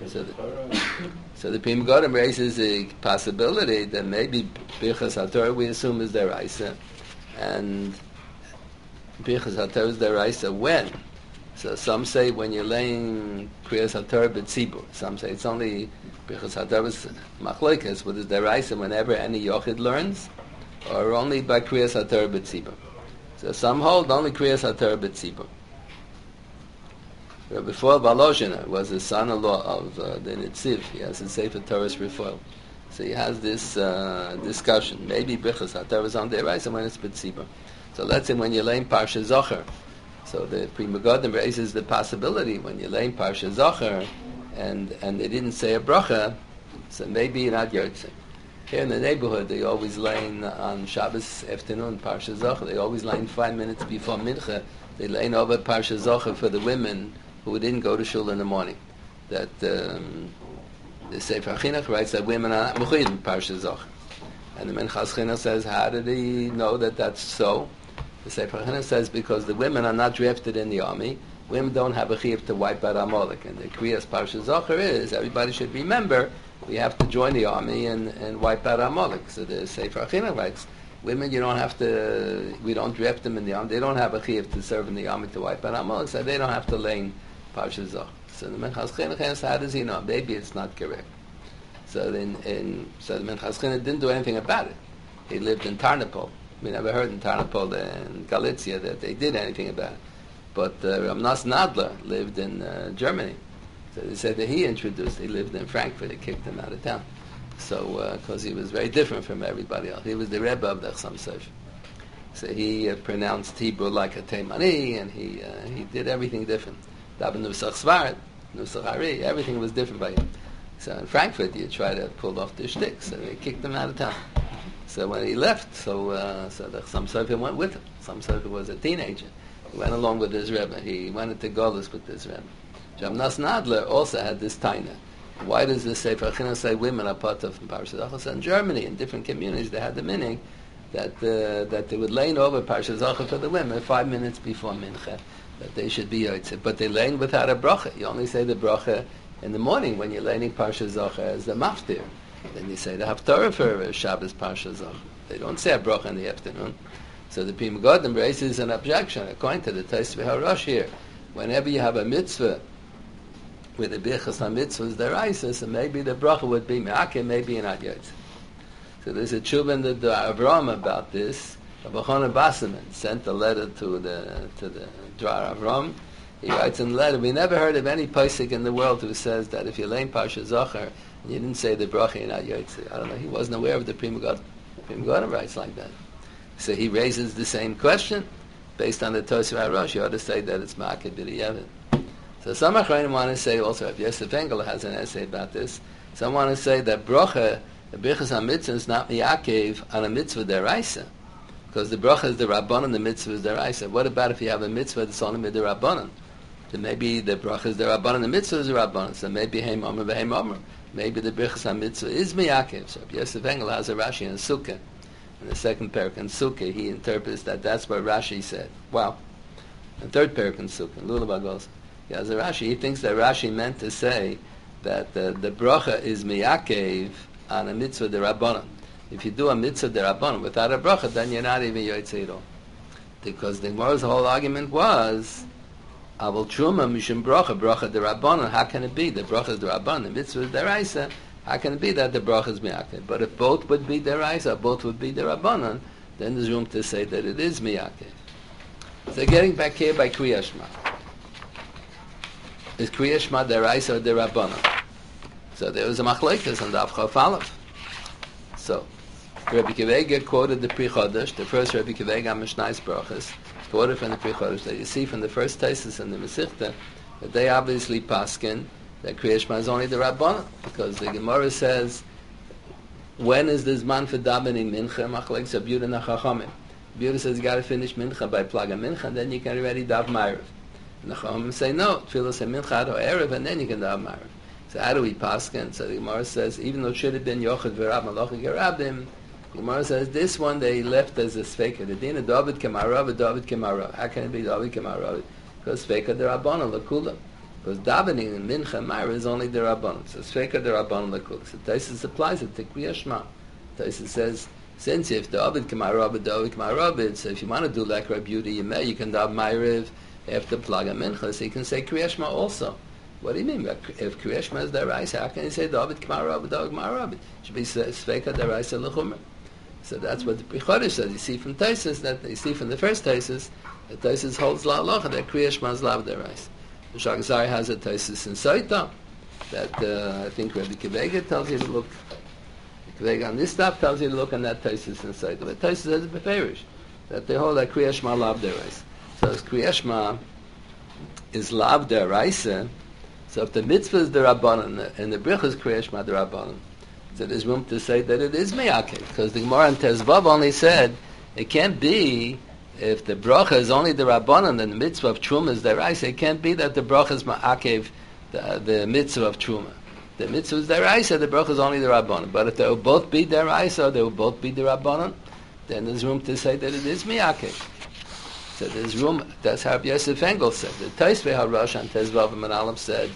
So the Pri Megadim raises the possibility that maybe Birchas HaTorah we assume is the Raisa, and Birchas HaTorah is the Raisa when? So some say when you're laying Kriyas HaTorah b'tzibur. Some say it's only Birchas HaTorah machlokes, whether it's the Raisa whenever any yochid learns, or only by Kriyas HaTorah b'tzibur. So some hold only Kriyas HaTorah b'tzibur. Rabbi Foel Volozhin was the son-in-law of the Nitziv. He has a Sefer Torah Refoel. So he has this discussion. Maybe Birchas HaTorah is on the Raisa when it's b'tzibur. So let's say when you're laying Parsha Zocher, so the Pri Megadim raises the possibility when you're laying Parsha Zocher and they didn't say a bracha, so maybe you're not yotze. Here in the neighborhood, they always line on Shabbos afternoon, Parsha Zocher. They always line 5 minutes before Mincha. They line over Parsha Zocher for the women who didn't go to shul in the morning. That the Sefer Chinuch writes that women are not mechuyev in Parsha Zocher. And the Minchas Chinuch says, how did he know that that's so? The Sefer Chinuch says, because the women are not drafted in the army. Women don't have a chiyuv to wipe out Amalek. And the Kriyas Parsha Zocher is, everybody should remember, we have to join the army and wipe out Amalek. So the Sefer Chinuch writes, women, you don't have to, we don't draft them in the army. They don't have a chiyuv to serve in the army to wipe out Amalek, so they don't have to learn Parsha Zocher. So the Minchas Chinuch asks, how does he know? Maybe it's not correct. So the Minchas Chinuch didn't do anything about it. He lived in Tarnopol. We never heard in Tarnopol and Galicia that they did anything about it. But Ramnas Nadler lived in Germany. So they said that he introduced, he lived in Frankfurt, they kicked him out of town. So, because he was very different from everybody else. He was the Rebbe of the Chassam Sofer. So he pronounced Hebrew like a Teimani, and he did everything different. Daben Nusach Svart, Nusach Ari, everything was different by him. So in Frankfurt, you try to pull off the shtick, so they kicked him out of town. So when he left, so the Chassam Sofer went with him. Chassam Sofer was a teenager. He went along with his Rebbe. He went into Golis with his Rebbe. Ramnas Nadler also had this taina. Why does the Sefer Chinuch say women are part of Parshas Zocher? So in Germany, in different communities, they had the meaning that they would lane over Parshas Zocher for the women 5 minutes before Mincha, that they should be yotzei. But they lane without a bracha. You only say the bracha in the morning when you're laning Parshas Zocher as the maftir. Then you say the Haftarah for Shabbos Parshas Zocher. They don't say a bracha in the afternoon. So the Pri Megadim raises an objection according to the Tosfos HaRosh here. Whenever you have a mitzvah with the birchas ha-mitzvahs deraisa, so maybe the bracha would be me'akev, maybe not yotzei. So there's a tshuva in the Avram about this. Rabbi Chanan Basserman sent a letter to the Dvar Avram. He writes in the letter, we never heard of any posek in the world who says that if you learn Parsha Zocher and you didn't say the bracha, you're not yotzei. I don't know, he wasn't aware of the Pri Megadim. Pri Megadim writes like that. So he raises the same question. Based on the Tosfos HaRosh, you ought to say that it's ma'akev b'diavad. So some Achronim want to say also, if Yosef Engel has an essay about this, some want to say that bracha, the birchas ha-mitzvah is not mi'akev on a mitzvah deraisa, because the bracha is the rabbanon, the mitzvah is deraisa. What about if you have a mitzvah that's only with the rabbanon? Then maybe the bracha is the rabbanon, the mitzvah is the rabbanon. So maybe heim omer v'heim omer. Maybe the birchas ha-mitzvah is mi'akev. So if Yosef Engel has a Rashi in Sukkah, in the second parak in Sukkah, he interprets that that's what Rashi said. Wow. The third parak in Sukkah, Lulav goes. Yeah, as a Rashi, he thinks that Rashi meant to say that the bracha is miyakev on a mitzvah derabbanan. If you do a mitzvah derabbanan without a bracha, then you're not even yotzei at all. Because the Gemara's whole argument was, avol truma mishum bracha derabbanan. How can it be? The bracha is derabbanan, the mitzvah is deraisa. How can it be that the bracha is miyakev? But if both would be deraisa, both would be derabbanan, then there's room to say that it is miyakev. So getting back here by Kriyas Shema. Is Kriyas Shema deraisa or derabbanan? So there was a machlokes on the Daf Chaf Aleph. So Rabbi Akiva Eiger quoted the Pri Chodesh, the first Rabbi Akiva Eiger Mishnayos Brachos, quoted from the Pri Chodesh. That you see from the first tesis in the Masechta that they obviously paskin that Kriyas Shema is only the Rabbanan, because the Gemara says, when is this man for davening mincha? Machlokes of Yehuda and Chachamim. Yehuda says you got to finish mincha by plaga mincha, and then you can already dav ma'ariv. And the Chachamim say no, tefillah say mincha ad ha'erev, and then you can dav ma'ariv. So how do we paskin? So the Gemara says, even though it should have been yochid v'rab malachik yarabim, the Gemara says this one they left as a sveka. The din of David kemarav, David kemarav. How can it be David kemarav? Because sveka derabbanan l'kula. Because davening in mincha ma'ariv is only derabbanan. So sveka derabbanan l'kula. So Taisus applies it to Kriyas Shema. Taisus says, since if David kemarav, David kemarav, so if you want to do like Rabbi Yehuda, you can dav ma'ariv after plaga mincha, so you can say Kriyas Shema also. What do you mean? If Kriyas Shema is deraisa, how can you say David k'marav, David k'marav? It should be sveka deraisa l'chumer. So that's what the Pri Chodesh says. You see from Taisus that you see from the first Taisus that Taisus holds la'alocha that Kriyas Shema is lav deraisa. The Shach Zari has a Taisus in Saita that I think Rabbi Akiva Eiger tells you to look. Rabbi Akiva Eiger on this stuff tells you to look on that Taisus in Saita. But Taisus has a beferish that they hold that Kriyas Shema lav deraisa. So as Kriyas Shema is lav deraisa. So if the mitzvah is the Rabbanan and the bricha is Kriyas Shema the Rabbanan, So there's room to say that it is Miyakev, because the Gemara in Tezvav only said it can't be if the bracha is only the Rabbanan and the mitzvah of Truma is deraisa. It can't be that the bracha is Ma'akev, the mitzvah of Truma. The mitzvah is deraisa, the bracha is only the Rabbanan. But if they will both be deraisa, they will both be the Rabbanan, then there's room to say that it is Miyakev. So there's room, that's how Rabbi Yosef Engel said. The Tosfei HaRosh on Tezvav and Aleph said,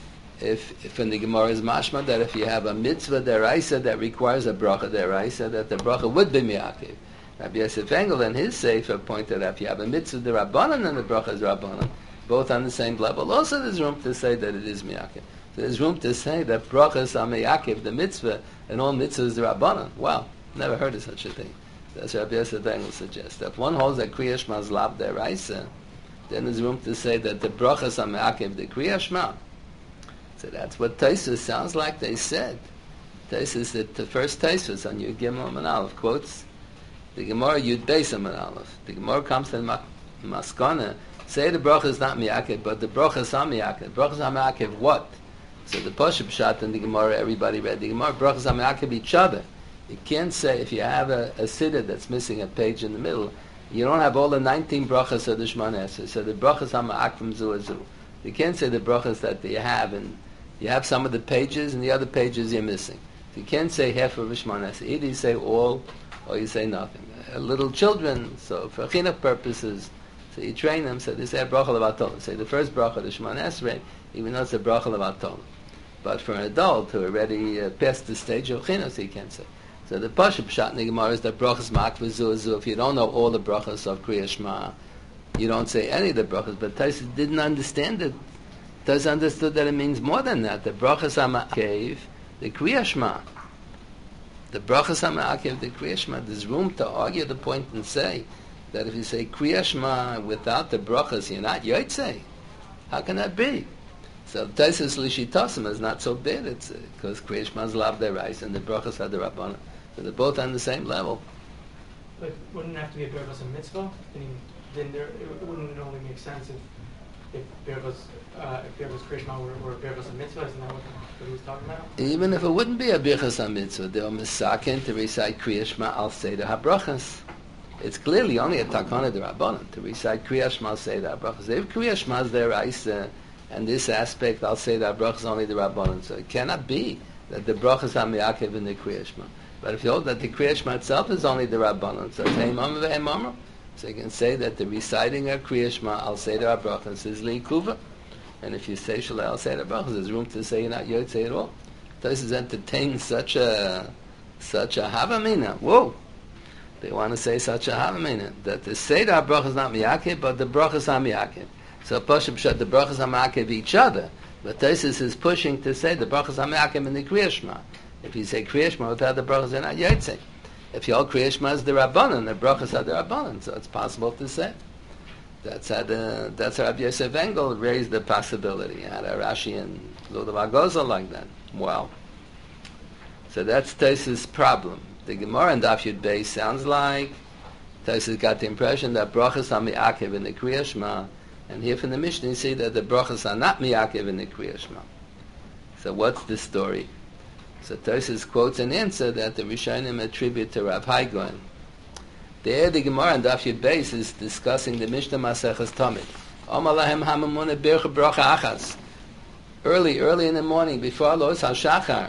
if in the Gemara is mashma, that if you have a mitzvah deraisa that requires a bracha deraisa, that the bracha would be miyakev. Rabbi Yosef Engel in his sefer pointed out if you have a mitzvah derabbanan and the bracha is rabbanan, both on the same level, also there's room to say that it is miyakev. So there's room to say that brachas are miyakev, the mitzvah, and all mitzvahs derabbanan. Wow, never heard of such a thing. That's what Rabbi Yosef Engel suggests. If one holds that Kriya Shema is lav deraisa, then there's room to say that the brachas are miyakev, the Kriya Shema. So that's what Tosfos sounds like they said. Tosfos, the first Tosfos on Yud Gimel Amud Aleph quotes the Gemara Yud Beis Amud Aleph. The Gemara comes to the Maskana, say the bracha is not miyakev, but the bracha is miyakev. Bracha is miyakev what? So the Pashup Pshat in the Gemara, everybody read the Gemara, bracha is miyakev each other. You can't say, if you have a siddur that's missing a page in the middle, you don't have all the 19 brachas of the Shemona Esrei. So the brachas are miyakev from zu zu. You can't say the brachas that you have, and you have some of the pages, and the other pages you're missing. So you can't say half of Shemona Esrei. Either you say all, or you say nothing. Little children, so for chinuch purposes, so you train them, so they say a bracha levatol. Say the first bracha of the Shemona Esrei, even though it's a bracha levatol. But for an adult who already passed the stage of chinuch, so you can't say. So the Pashup Pshat in the Gemara is that brachas ma'akv zu zu. If you don't know all the brachas of Kriya Shema, you don't say any of the brachas. But Tosfos didn't understand it. Tosfos understood that it means more than that. The brachas are ma'akev, the Kriya Shema. The brachas are ma'akev, the Kriya Shema. There's room to argue the point and say that if you say Kriya Shema without the brachas, you're not yotzei. How can that be? So Tosfos Lishitasim is not so bad. It's because Kriya Shema is lav deraisa and the brachas are the Rabbanan. So they're both on the same level. But wouldn't it have to be a Birchas a mitzvah? Then it wouldn't only make sense if Birchas Kriya Shema were Birchas a mitzvah. Isn't that what he was talking about? Even if it wouldn't be a Birchas HaMitzvah, they were misaken to recite Kriya Shema al Seder HaBrachas. It's clearly only a takana de Rabbanan to recite Kriya Shema al Seder HaBrachas. If Kriya Shema is deraisa, and this aspect I'll say that brachas is only the Rabbanan, so it cannot be that the brachas are miyakev in the Kriya Shema. But if you hold that the Kriya Shema itself is only the Rabbanan, so it's heimam v'heimamra, so you can say that the reciting of Kriya Shema al Seder HaBrachas is li'ikuva. And if you say Shalei al Seder HaBrachas, there's room to say you're not yotzei at all. Tosfos entertains such a havamina. Whoa! They want to say such a havamina that the Seder HaBrachas is not miyakev, but the brachas are miyakev. So Pashup Pshat, the brachas are miyakev each other. But Tosfos is pushing to say the brachas are miyakev in the Kriya Shema. If you say Kriya Shema without the brachas, they're not yotzei. If you all Kriya Shema is the Rabbanan, the brachas are the Rabbanan, so it's possible to say. That's how Rabbi Yosef Engel raised the possibility. Had a Rashi and Ludav Agoza like that. Wow. So that's Tosfos' problem. The Gemara in Daf Yud Beis sounds like Tosfos got the impression that brachas are miyakev in the Kriya Shema, and here from the Mishnah you see that the brachas are not miyakev in the Kriya Shema. So what's the story? So Tosfos quotes an answer that the Rishonim attribute to Rav Hai Gaon. There the Gemara in Daf Yud Beis is discussing the Mishnah Maseches Tamid. Omar lahem hamamuna bircha bracha achas. Early in the morning, before Los HaShachar,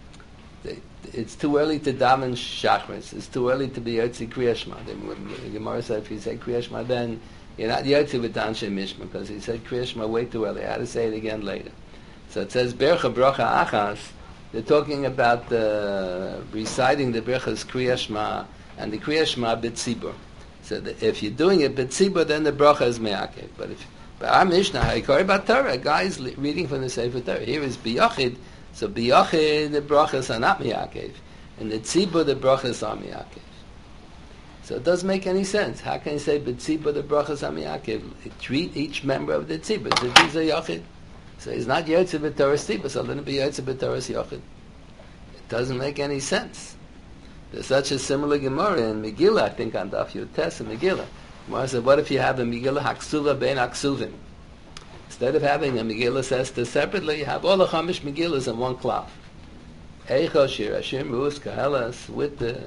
it's too early to daven Shachris. It's too early to be Yotzi Kriya Shema. The Gemara said if you say Kriya Shema, then you're not Yotzi with Anshe Mishma, because he said Kriya Shema way too early. I had to say it again later. So it says bircha bracha achas. They're talking about reciting the birchas Kriya Shema and the Kriya Shema b'tzibur. So if you're doing it b'tzibur, then the bracha is me'akev. But our Mishnah, Haikari B'Torah, a guy is reading from the Sefer Torah. Here is b'yachid, so b'yachid the brachas are not me'akev. In the tzibur, the brachas are me'akev. So it doesn't make any sense. How can you say b'tzibur the brachas are me'akev? Treat each member of the tzibur. So he's a yachid. So he's not Yotze B'Torah's Tzibur, so let him be Yotze B'Torah's Yochid. It doesn't make any sense. There's such a similar Gemara in Megillah, I think on Daf Yud Tes in Megillah. Gemara said, what if you have a Megillah Haksuva Ben Haksuvim? Instead of having a Megillah says to separately, you have all the Chamish Megillahs in one cloth. Eichel Shir Hashim Ruus Kahalas with the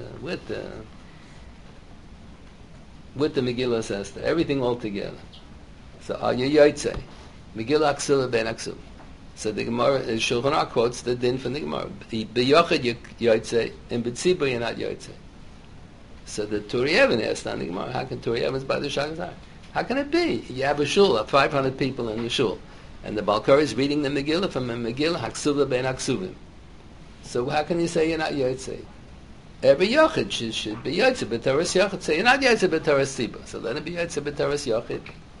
Megillah Esther, everything all together. So Al Yoytzei, Megillah Aksula Ben Aksul. So the Gemara, Shulchan Aruch quotes the din from the Gemara. B'yochid Yoytzei, and B'tzibur you're not Yoytzei. So the Turi Even asked on the Gemara, how can Turi Evan's by the Shagazar? How can it be? You have a shul of 500 people in the shul, and the Balkar is reading the Megillah from a Megillah Haksula Ben Aksuvim. So how can you say you're not Yotzei? Every Yochid should be Yotzei B'Toras Yochid. Say you're not Yotzei B'Toras Tzibur. So let it be Yotzei B'Toras Yochid.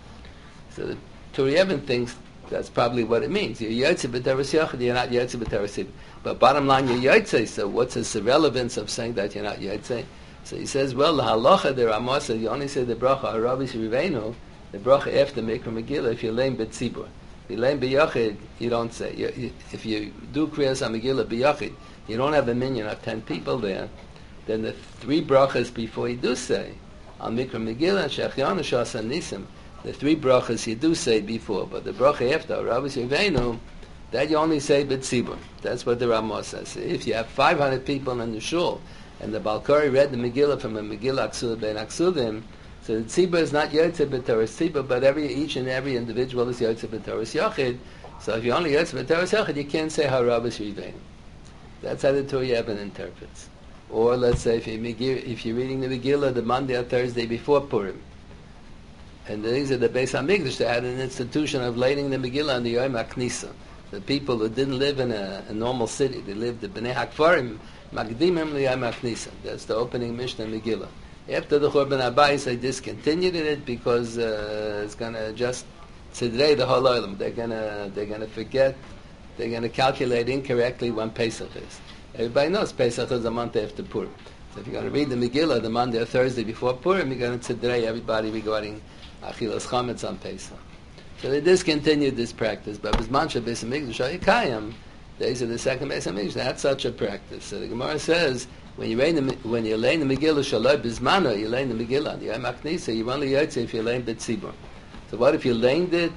So the Turi Even thinks that's probably what it means. You're Yotzei B'Toras Yochid, you're not Yotzei B'Toras Tzibur. But bottom line, you're Yotzei, so what's the relevance of saying that you're not Yotzei? So he says, well, the halacha, the Ramah says, you only say the bracha, Harabi Shirivenu, the bracha after Mikra Megillah, if you're lame B'Tzibur. If you're lame B'Yochid, you don't say. If you do Kriyas HaMegillah B'Yochid, you don't have a minyan of 10 people there, then the 3 brachas before you do say, Al Mikra Megillah, Shechion, Shas Nisim, the 3 brachas you do say before, but the bracha after, Harabi Shirivenu, that you only say B'Tzibur. That's what the Ramah says. If you have 500 people in the shul, and the Balkari read the Megillah from a Megillah Aksula Ben Aksudim, so the Tzibur is not Yotzei B'Toras Tzibur, but each and every individual is Yotzei B'Toras Yochid. So if you're only Yotzei B'Toras Yochid, you can't say Harabbah Shrivein. That's how the Turi Eben interprets. Or let's say if you're reading the Megillah the Monday or Thursday before Purim, and these are the Beis HaMikdash, they had an institution of laying the Megillah on the Yom HaKnisa. The people who didn't live in a normal city, they lived in Bnei HaKfarim, Magdimim liyam HaKnisa. That's the opening Mishnah Megillah. After the Churban Abayis, they discontinued it because it's going to just tzidrei the whole olam. They're going to forget. They're going to calculate incorrectly when Pesach is. Everybody knows Pesach is a month after Purim. So if you're going to read the Megillah the Monday or Thursday before Purim, you're going to tzidrei everybody regarding Achilas Chametz on Pesach. So they discontinued this practice. But Bizman Beis HaMikdash Hayikayim, days of the second Beis HaMikdash, they had such a practice. So the Gemara says, when you're laying the Megillah Shalai Bizmano, you're laying the Megillah on the Yom HaKnisa, you're only Yotzei if you're laying B'Tzibur. So what if you laying it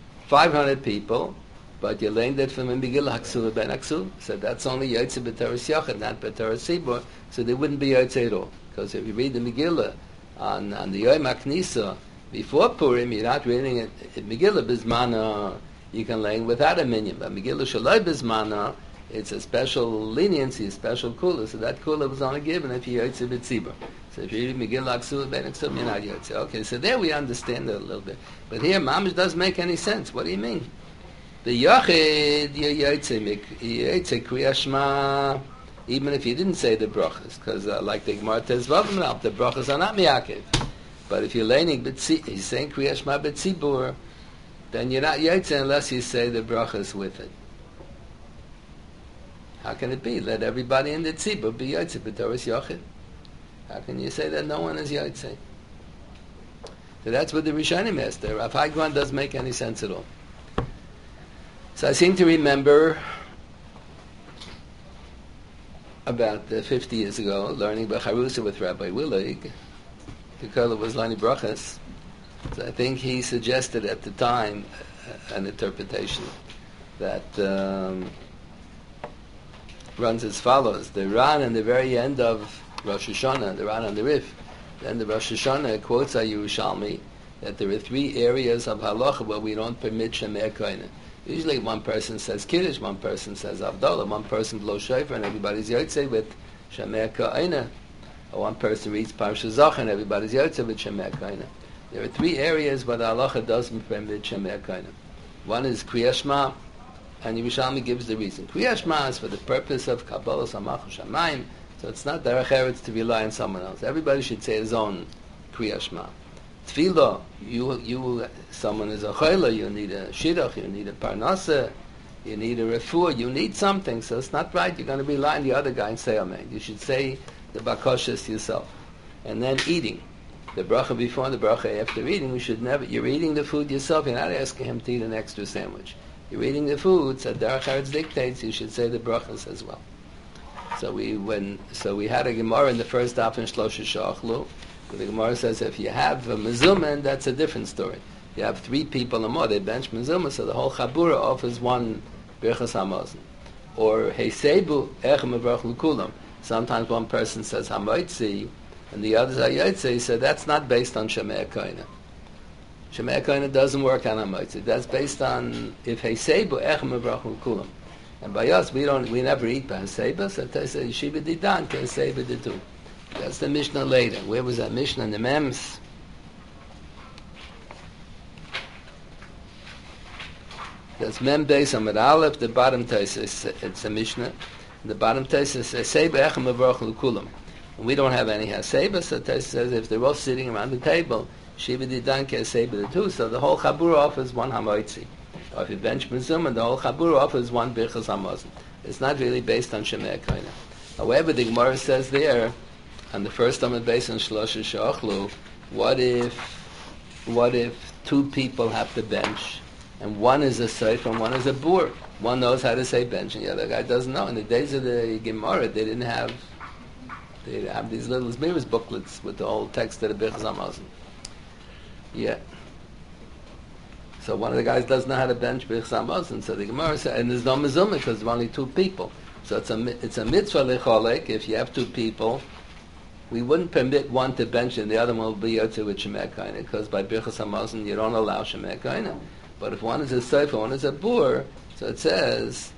500 people, but you're laying it from a Megillah Haksula Ben Aksul? So that's only Yotzei B'Toras Yochid, not B'Toras Tzibur, so they wouldn't be Yotzei at all. Because if you read the Megillah on the Yom HaKnisa before Purim, you're not reading it Megillah Bizmano, you can lay without a minyan. But Megillah Shalai Bizmana, it's a special leniency, a special kula. So that kula was only given if you Yotzei B'Tzibur. So if you read Megillah Aksula Ben Aksum, you're not Yotzei. Okay, so there we understand it a little bit. But here, Mamish doesn't make any sense. What do you mean? The Yochid, you're Yotzei Kriyas Shema, even if you didn't say the brachas, because like the Gemara Tezvavim, the brachas are not miyakev. But if you're laying he's saying Kriyas Shema B'Tzibur, then you're not Yotzei unless you say the brachas with it. How can it be? Let everybody in the tzibur be Yotzei B'Toras Yochid. How can you say that no one is Yotzei? So that's what the Rishonim asked. The Rav Haigman doesn't make any sense at all. So I seem to remember about 50 years ago learning Becharusa with Rabbi Willig. The Kola was learning brachas. So I think he suggested at the time an interpretation that runs as follows. The Ran in the very end of Rosh Hashanah, the Ran on the Rif, then the Rosh Hashanah quotes Yerushalmi that there are 3 areas of halacha where we don't permit Shemer Koine. Usually one person says Kiddush, one person says Avdallah, one person blows shofar, and everybody's Yotzei with Shemer Koine. Or one person reads Parsha Zach, and everybody's Yotzei with Shemer Koine. There are 3 areas where the halacha doesn't permit Shemer Koine. One is Kriyas Shema, and Yerushalmi gives the reason. Kriyas Shema is for the purpose of Kabbalah Samach Shamayim, so it's not derech eretz to rely on someone else. Everybody should say his own Kriyas Shema. Tefillah, someone is a chayla, you need a shidduch, you need a parnasa, you need a refuah, you need something, so it's not right. You're going to rely on the other guy and say amen. You should say the bakashas yourself. And then eating. The bracha before and the bracha after eating, you're eating the food yourself, you're not asking him to eat an extra sandwich. You're eating the food, so derech eretz dictates you should say the brachas as well. So we had a Gemara in the first daf in Shlosha Shachlu. The Gemara says if you have a mezuman, that's a different story. You have 3 people or more, they bench mezumah, so the whole chabura offers one birchas hamazon. or Heisebu Echem Avrach Lukulam. Sometimes one person says Hamoitzi, and the others are Yotze, so that's not based on Shemei Koina. Shemei Koina doesn't work on Hamoitzi. That's based on if Heisebu Echem Avrach Lukulam. And by us, we never eat by Heisebu, so they say Yeshiva Didan, Ke Heisebu Didu. That's the Mishnah later. Where was that Mishnah in the Mems? That's Mem Beis Amud Aleph, the bottom tesis, it's a Mishnah. The bottom tesis says, Seiba Echem Avrach Lukulam. And we don't have any Haseba, so tesis says if they're all sitting around the table, Shiva Didan Ke Seiba Didu, so the whole Chabura offers one Hamoitzi. Or if you bench Mizum, the whole Chabura offers one Birchas Hamazon. It's not really based on Shemei Koina. However, the Gemara says there, on the first Amud based on Shlosha She'achlu, what if two people have to bench, and one is a seif and one is a bur? One knows how to say bench, and the other guy doesn't know. In the days of the Gemara, they didn't have these little Zmiris booklets with the old text of the Birchas Hamazon. Yeah. So one of the guys doesn't know how to bench Birchas Hamazon, so the Gemara said, and there's no mezumah because there's only two people. So it's a mitzvah lecholek. If you have two people, we wouldn't permit one to bench and the other one will be yotze with Shemei Koina, because by Birchas Hamazon you don't allow Shemei Koina. But if one is a seif and one is a bur, so it says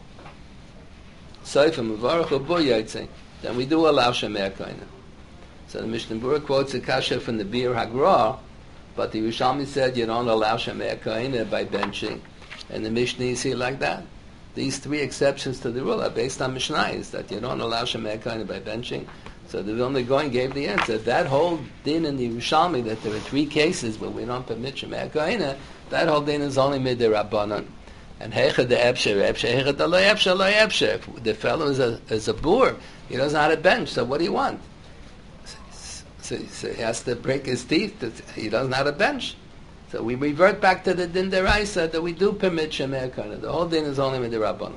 seif and mevarach or bur yotze, then we do allow Shemei Koina. So the Mishnah Berurah quotes a kasha from the Bir Hagra, but the Yerushalmi said you don't allow Shemei Koina by benching, and the Mishnah is here like that. These three exceptions to the rule are based on Mishnayos, that you don't allow Shemei Koina by benching. So the Vilna Gaon gave the answer. That whole din in the Yerushalmi, that there are three cases where we don't permit Shemei Koina, that whole din is only midday Rabbanon. And heicha de ebsher, heicha de lo ebsher, lo ebsher. If the fellow is a bur, he doesn't know how to bench, so what do you want? So he has to break his teeth, he doesn't know how to bench. So we revert back to the din deraisa that we do permit Shemei Koina. The whole din is only midday Rabbanon.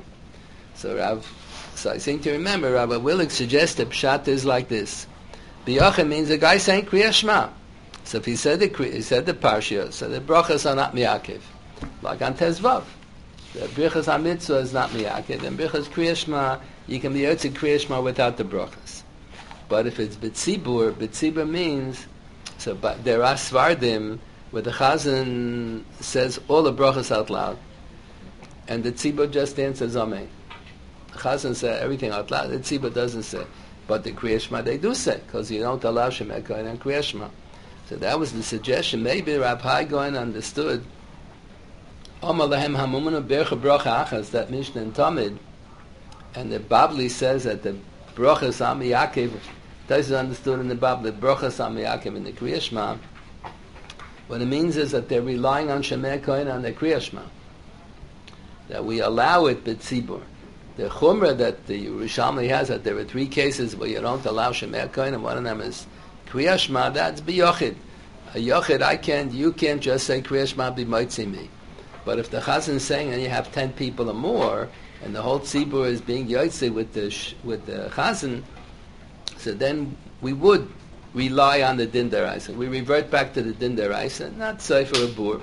So I seem to remember Rabbi Willig suggested Pshat is like this. B'yochem means a guy saying Kriya Shema. So if he said the Parsha, so the brachas are not miyakev. Like on Tezvav. The brachas HaMitzvah is not miyakev. And brachas Kriya Shema, you can be yotze Kriya Shema without the brachas. But if it's B'tzibur means, but there are Svardim where the Chazan says all the brachas out loud. And the Tzibur just answers Amen. Chazan said everything out loud. The Tzibur doesn't say, but the Kriya Shema they do say, because you don't allow Shemei Koina and Kriya Shema. So that was the suggestion. Maybe Rab Hai Gaon understood. Omar lahem hamumunu bercha bracha achas, that Mishnah in Tamid, and the Babli says that the brachas Am Yaakov, this is understood in the Babli, brachas Am Yaakov in the Kriya Shema. What it means is that they're relying on Shemei Koina and the Kriya Shema. That we allow it b'tzibur. The chumrah that the Yerushalmi has, that there are three cases where you don't allow Shemei Koina, and one of them is Kriya Shema, that's b'yochid. A yochid, you can't just say Kriya Shema b'moitzi me. But if the Chazan is saying, and you have 10 people or more, and the whole tzibur is being yotze with the Chazan, so then we would rely on the din deraisa. We revert back to the din deraisa, not sefer or bur.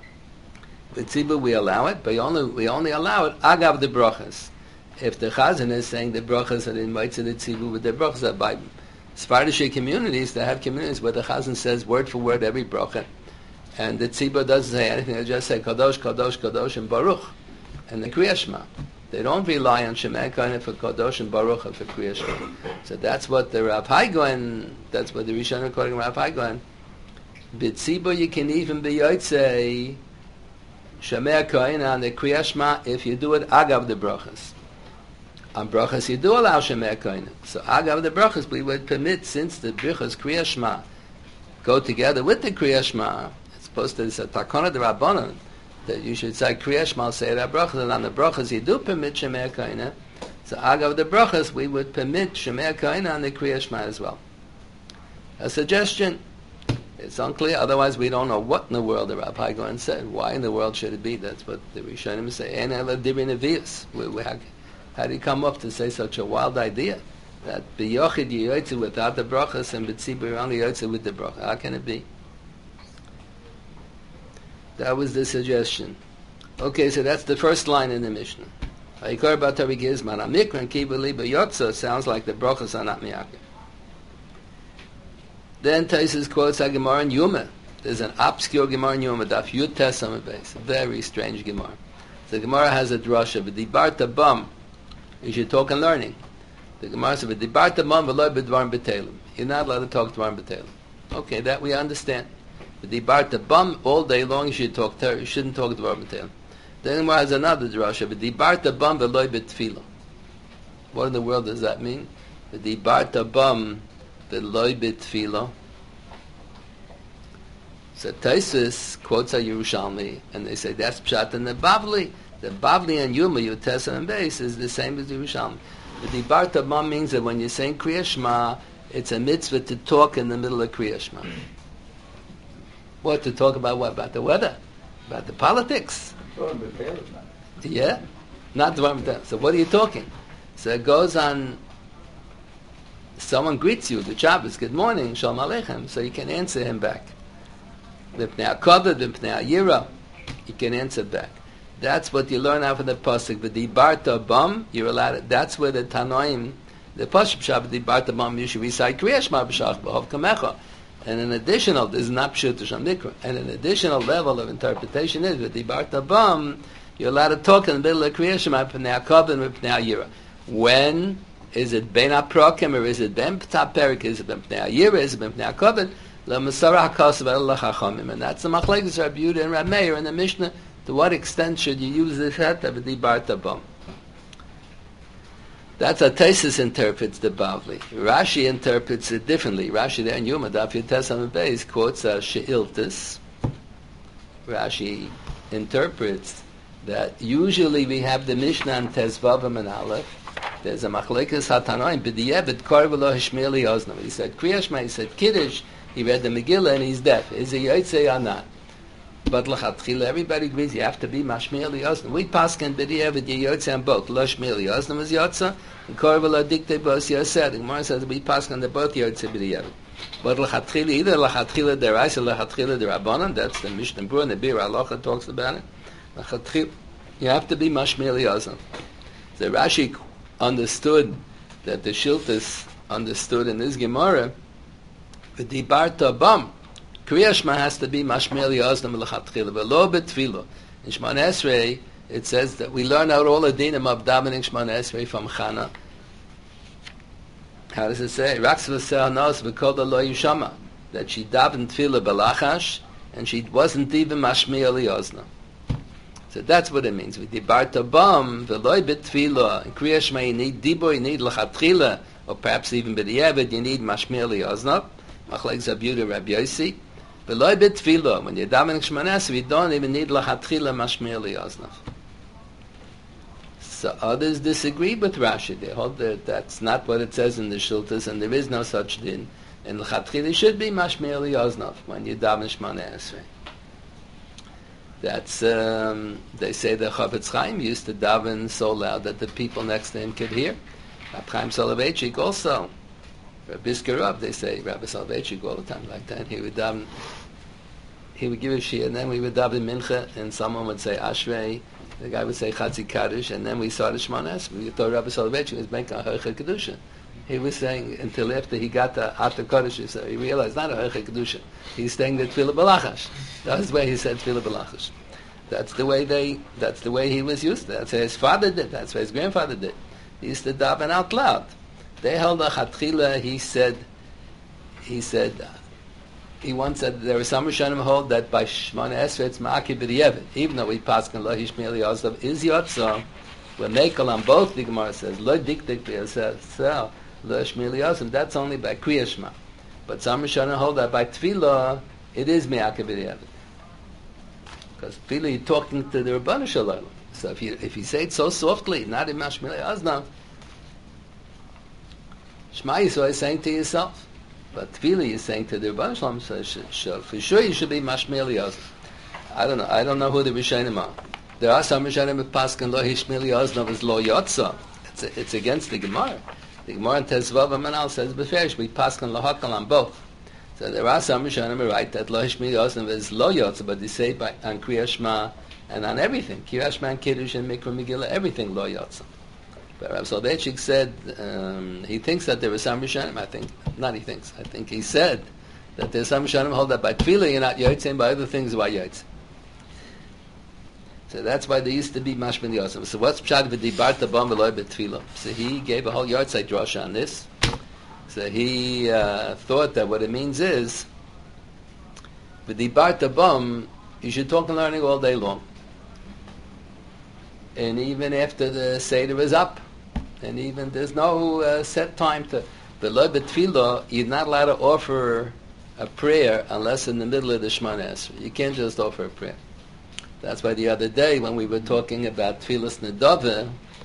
With tzibur we allow it, but we only allow it agav the brachas. If the Chazan is saying the brachas are in moitze the tzibur, with the brachas are by Sephardic communities, they have communities where the Chazan says word for word every bracha, and the tzibur doesn't say anything. They just say kadosh, kadosh, kadosh, and baruch, and the Kriya Shema. They don't rely on Shemei Koina for kadosh and baruch and for Kriya Shema. So that's what the Rav Hai Gaon, that's what the Rishon according to Rav Hai Gaon. B'tzibur you can even be yotze Shemei Koina and the Kriya Shema if you do it agav the brachas. On brachas you do allow Shemei Koina. So agav the brachas we would permit, since the brachas Kriya Shema go together with the Kriya Shema. It's supposed to be a takana de Rabbanan that you should say Kriya Shema, say it at brachas, and on the brachas you do permit Shemei Koina. So agav the brachas we would permit Shemei Koina on the Kriya Shema as well. A suggestion. It's unclear. Otherwise, we don't know what in the world the Rav Hai Gaon said. Why in the world should it be? That's what the Rishonim say. Ein ela dibri nevius. How did he come up to say such a wild idea? That b'yochid you yotze without the brachas and b'tzibur only yotze with the bracha. How can it be? That was the suggestion. Okay, so that's the first line in the Mishnah. Ha'ikar b'Torah gizman. Amikra kibuli b'yotza sounds like the brachas are not miyakir. Then Taisus quotes a Gemara in Yuma. There's an obscure Gemara in Yuma, Daf Yud Tes Amud Beis. Very strange Gemara. The Gemara has a drasha, v'dibarta bam. You should talk and learning. The Gemara says, v'dibarta bam v'lo b'dvarim b'telim. You're not allowed to talk dvarim b'telim. Okay, that we understand. V'dibarta bam, all day long you should talk Torah. You shouldn't talk dvarim b'telim. The Gemara has another drasha, v'dibarta bam v'lo b'tfilah. What in the world does that mean? V'dibarta bam v'lo b'tfilah. So Taisus quotes a Yerushalmi, and they say that's Pshat in the Bavli. The Bavli and Yuma, Yutesa and Beis, is the same as Yerushalmi. But the Barta Bam means that when you're saying Kriya Shema, it's a mitzvah to talk in the middle of Kriya Shema. What, to talk about what? About the weather? About the politics? Yeah? Not the one. So what are you talking? So it goes on, someone greets you, the Shabbos, good morning, Shalom Aleichem, so you can answer him back. You can answer back. That's what you learn out of the pasuk. V'dibarta bam, you're allowed to, that's where the Tanoim, the pasuk Shabbat dibarta bam, you should recite Kriya Shema b'shach b'hov kamecha. And an additional, this is not pshut sham nikra, and an additional level of interpretation is v'dibarta bam, you're allowed to talk in the middle of Kriya Shema b'pnei hakavod and b'pnei hayira. When is it ben haprokim or is it ben p'tah perik? Is it ben p'nei hayira? Is it ben p'nei hakavod? And that's the machlekes Rabbi Yehuda and Rabbi Meir in the Mishnah. To what extent should you use the shet of the Barta Bam? That's how Taisus interprets the Bavli. Rashi interprets it differently. Rashi there in Yuma, Daf Yud Amud Beis, quotes a She'iltis. Rashi interprets that usually we have the Mishnah on Tezvavim and Aleph. There's a machlekes hatanoim b'di'evet korv lo hishmir li oznav. He said Kriya Shema, he said Kiddush. He read the Megillah and he's deaf. Is he yotzei or not? But l'chatchila, everybody agrees you have to be mashmir li'oznam. We paskin b'di'evet yotzei on both. Lo shmir li'oznam is yotza, and korv lo diktei bos yoseh. The Gemara says we paskin they're both yotzei b'di'evet. But l'chatchila, either l'chatchila deraisa, l'chatchila derabanan, that's the Mishnah Berurah, and the Bir Halacha talks about it. L'chatchila, you have to be mashmir li'oznam. So Rashi understood that the Shiltis understood in this Gemara. The Barta Bam, Kriya Shema has to be Mashmir Li'oznam L'chatchila, V'lo B'tfilah. In Shemona Esrei, it says that we learn out all the dinim of davening Shemona Esrei from Chana. How does it say? Raks v'seh nos v'kol lo yishama. That she davened tefillah b'lachash, and she wasn't even Mashmir Li'oznam. So that's what it means. With the Barta Bam, V'lo B'tfilah, in Kriya Shema you need Dibur, you need L'chatchila, or perhaps even B'di'evet, you need Mashmir Li'oznam. Machlekes Rabbi Yehuda, Rabbi Yossi. V'lo b'tfilah, when you're davening Shemona Esrei, you don't even need l'chatchila mashmir li'oznav. So others disagree with Rashi. They hold that that's not what it says in the Shiltas, and there is no such din. And l'chatchila should be mashmir li'oznav when you daven Shemona Esrei. That's they say the Chafetz Chaim used to daven so loud that the people next to him could hear. Rabbi Chaim Soloveitchik also. Rabbi Biskarov, they say, Rabbi Soloveitchik all the time like that. He would give a shir, and then we would daven mincha, and someone would say Ashrei, the guy would say Chatzi Kaddish, and then we started Shemona Esrei. We thought Rabbi Soloveitchik was making a Hechah Kedusha. He was saying, until after he got the Atar Kaddish, so he realized not a Hechah Kedusha. He's saying the Tefillah B'lachash. That's the way he said Tefillah B'lachash. That's the way he was used to. That's what his father did. That's what his grandfather did. He used to daven out loud. They held a chatchila. He once said there were some Rishonim hold that by Shemona Esrei it's ma'akib b'di'evet. Even though we paskin lo hishmir li'oznav is yotza, when mekel on both the Gemara says lo dikdik b'yoseh lo hishmir li'oznav. That's only by Kriya Shema. But some Rishonim hold that by tefillah it is ma'akib b'di'evet. Because tefillah you're talking to the Rabbanu Shalom. So if you say it so softly, not in mashmir li'oznav, Shema Yisrael is saying to yourself, but Tefillah is saying to the Rebbeinu Shalom. So for sure you should be Mashmir Li'oznav. I don't know who the Rishonim are. There are some Rishonim with Paskin Lo Hishmir Li'oznav is Lo Yotza. It's against the Gemara. The Gemara in Tezvav Manal says Beferish we Paskin Lo Hakal on both. So there are some Rishonim who write that Lo Hishmir Li'oznav is Lo Yotza, but they say on Kriya Shema And on everything, Kirashman, Kiddush, and Mikra Megillah, everything lo yotza. But Rav Soloveitchik said he thinks that there were some Rishonim. I think he said that there's some Rishonim hold that by Tefillah you're not yotze, and by other things you are yotze. So that's why there used to be mashmin yosem. So what's pshat v'dibarta bam v'loy b'tefillah? So he gave a whole yahrzeit drasha on this. So he thought that what it means is v'dibarta bam, you should talk and learning all day long, and even after the seder is up, and even there's no set time to v'loy b'tefillah. You're not allowed to offer a prayer unless in the middle of the Shemona Esrei. You can't just offer a prayer. That's why the other day when we were talking about Tfilas Nedaveh,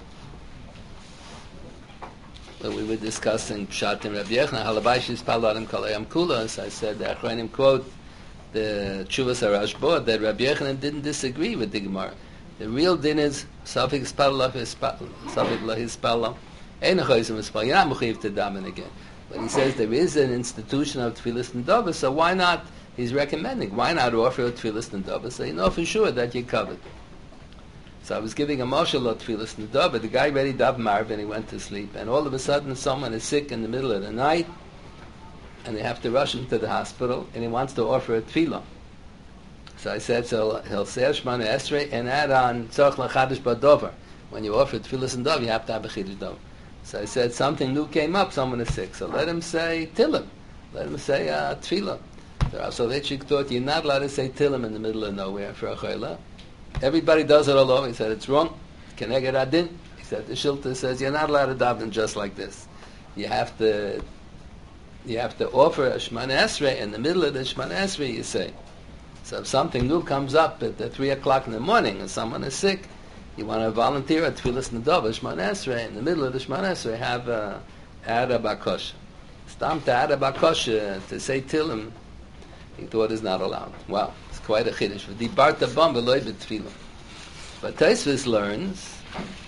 when we were discussing Pshat and Rabbi Yechna, Halabashis Paladim Kalayam Kulas, I said the Achronim quote the Tshuvas HaRashba that Rabbi Yechna didn't disagree with the Gemara. The real din is Safik Spallah Safik Lahispallah Ein Choyzim Spallah. You're not Mechiv to daven again. But he says there is an institution of Tfilas Nedaveh, so why not? He's recommending, why not offer a Tfilas Nedaveh so you know for sure that you're covered. So I was giving a marshal of Tfilas Nedaveh. The guy ready dav marv and he went to sleep. And all of a sudden someone is sick in the middle of the night and they have to rush him to the hospital and he wants to offer a tefillah. So I said, so he'll say Shemona Esrei and add on Tzorch L'Chadish B'Dover. When you offer Tfilas Nedaveh, you have to have a Chidush Dover. So I said, something new came up, someone is sick. So let him say Tillim. Let him say Tefillah. So they thought you're not allowed to say Tillim in the middle of nowhere for a chayla. Everybody does it all over. He said it's wrong. Keneged adin. He said the Shilta says you're not allowed to daven just like this. You have to offer a Shemona Esrei in the middle of the Shemona Esrei. You say. So if something new comes up at 3 o'clock in the morning and someone is sick, you want to volunteer at Tfilas Nedaveh Shemona Esrei in the middle of the Shemona Esrei. Have add a bakosha. Stam to add a bakosha to say Tillim. He thought is not allowed. Wow, it's quite a chiddush. V'dibarta bam v'loy b'tefillah. But Tosfos learns,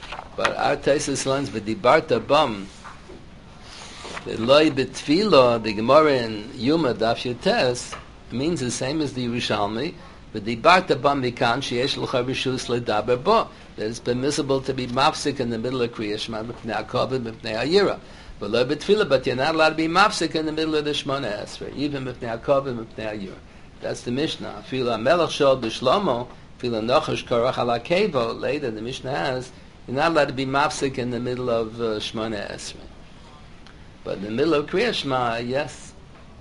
v'dibarta bam v'loy b'tefillah. The Gemara in Yuma Daf Yotes means the same as the Yerushalmi. V'dibarta bam v'kan sheyesh l'cha rishus l'daber bo. That it's permissible to be mafsik in the middle of Kriya Shema b'pnei HaKavod b'pnei HaYira. But you're not allowed to be mafsik in the middle of the Shemona Esrei, even b'pnei HaKavod b'pnei HaYira. That's the Mishnah. Fila Melech Shol b'Shlomo, Fila Nochash Karach Ala Kevo. Later, the Mishnah has you're not allowed to be mafsik in the middle of Shemona Esrei, but in the middle of Kriya Shema, yes.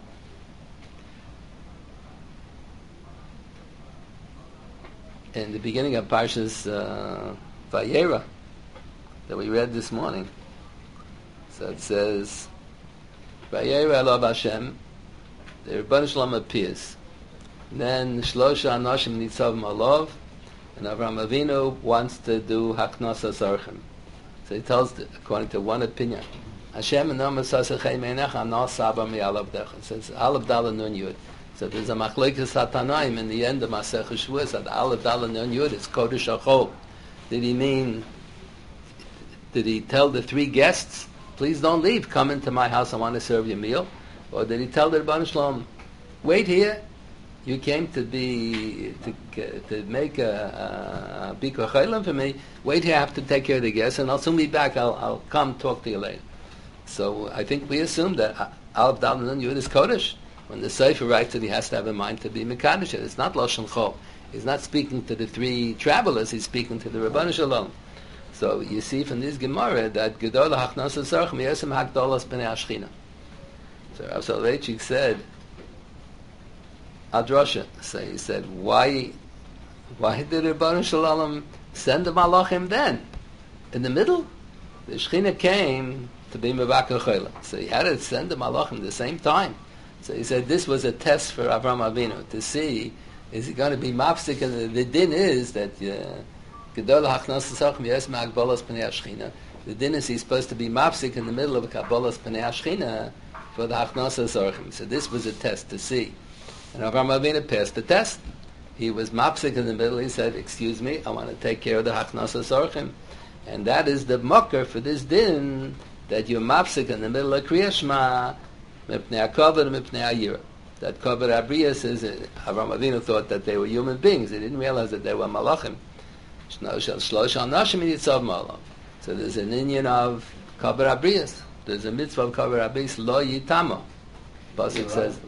In the beginning of Parshas Vayera that we read this morning. So it says, Vayera Elov Hashem, the Rebbeinu Shalom appears. And then Shlosha Anoshim Nitzav Malov, and Avraham Avinu wants to do Haknosa Sarchim. So he tells, according to one opinion, Hashem Enom Esasechei Meinecha Ano Saba Mi'alav Decha. It says, Aleph Dala Nun Yud. So there's a Machlekes HaTanaim in the end of Masech Shavuos that Aleph Dala Nun Yud is Kodesh HaChol. Did he tell the 3 guests, please don't leave, come into my house, I want to serve you a meal? Or did he tell the Rebbeinu Shalom, wait here, you came to make a Bikkur Chaylim for me, wait here, I have to take care of the guests, and I'll soon be back, I'll come talk to you later. So I think we assume that Aleph Dal Nun Yud is Kodesh. When the Sefer writes that he has to have in mind to be Mekadosh, it's not Lashon Chol. He's not speaking to the 3 travelers, he's speaking to the Rebbeinu Shalom. So you see from this Gemara that Gedol HaChnos HaSarchim Yosem HaGdolos B'nei HaShechina. So Rav Soloveitchik said, Adrasha, so he said, why did Rebbeinu Shalom send the Malachim then? In the middle? The Shechina came to be Mevakar Chayla. So he had to send the Malachim at the same time. So he said this was a test for Avraham Avinu to see, is he going to be mafsik? And the din is that Gedol HaChnos HaSarchim Yosem HaGdolos B'nei HaShechina. The din is he's supposed to be mafsik in the middle of a Kabbalas B'nei HaShechina for the Hachnos HaSarchim. So this was a test to see. And Avraham Avinu passed the test. He was mafsik in the middle. He said, excuse me, I want to take care of the Hachnos HaSarchim. And that is the mocker for this din, that you're mafsik in the middle of Kriya Shema, Mipnei HaKavod and Mipnei HaYira. that Kavod Abrius is, Avraham Avinu thought that they were human beings. He didn't realize that they were malachim. So there's an inyan of Kavod Abrius. There's a mitzvah of Kavod Abrius, lo yitamo. Pasuk says,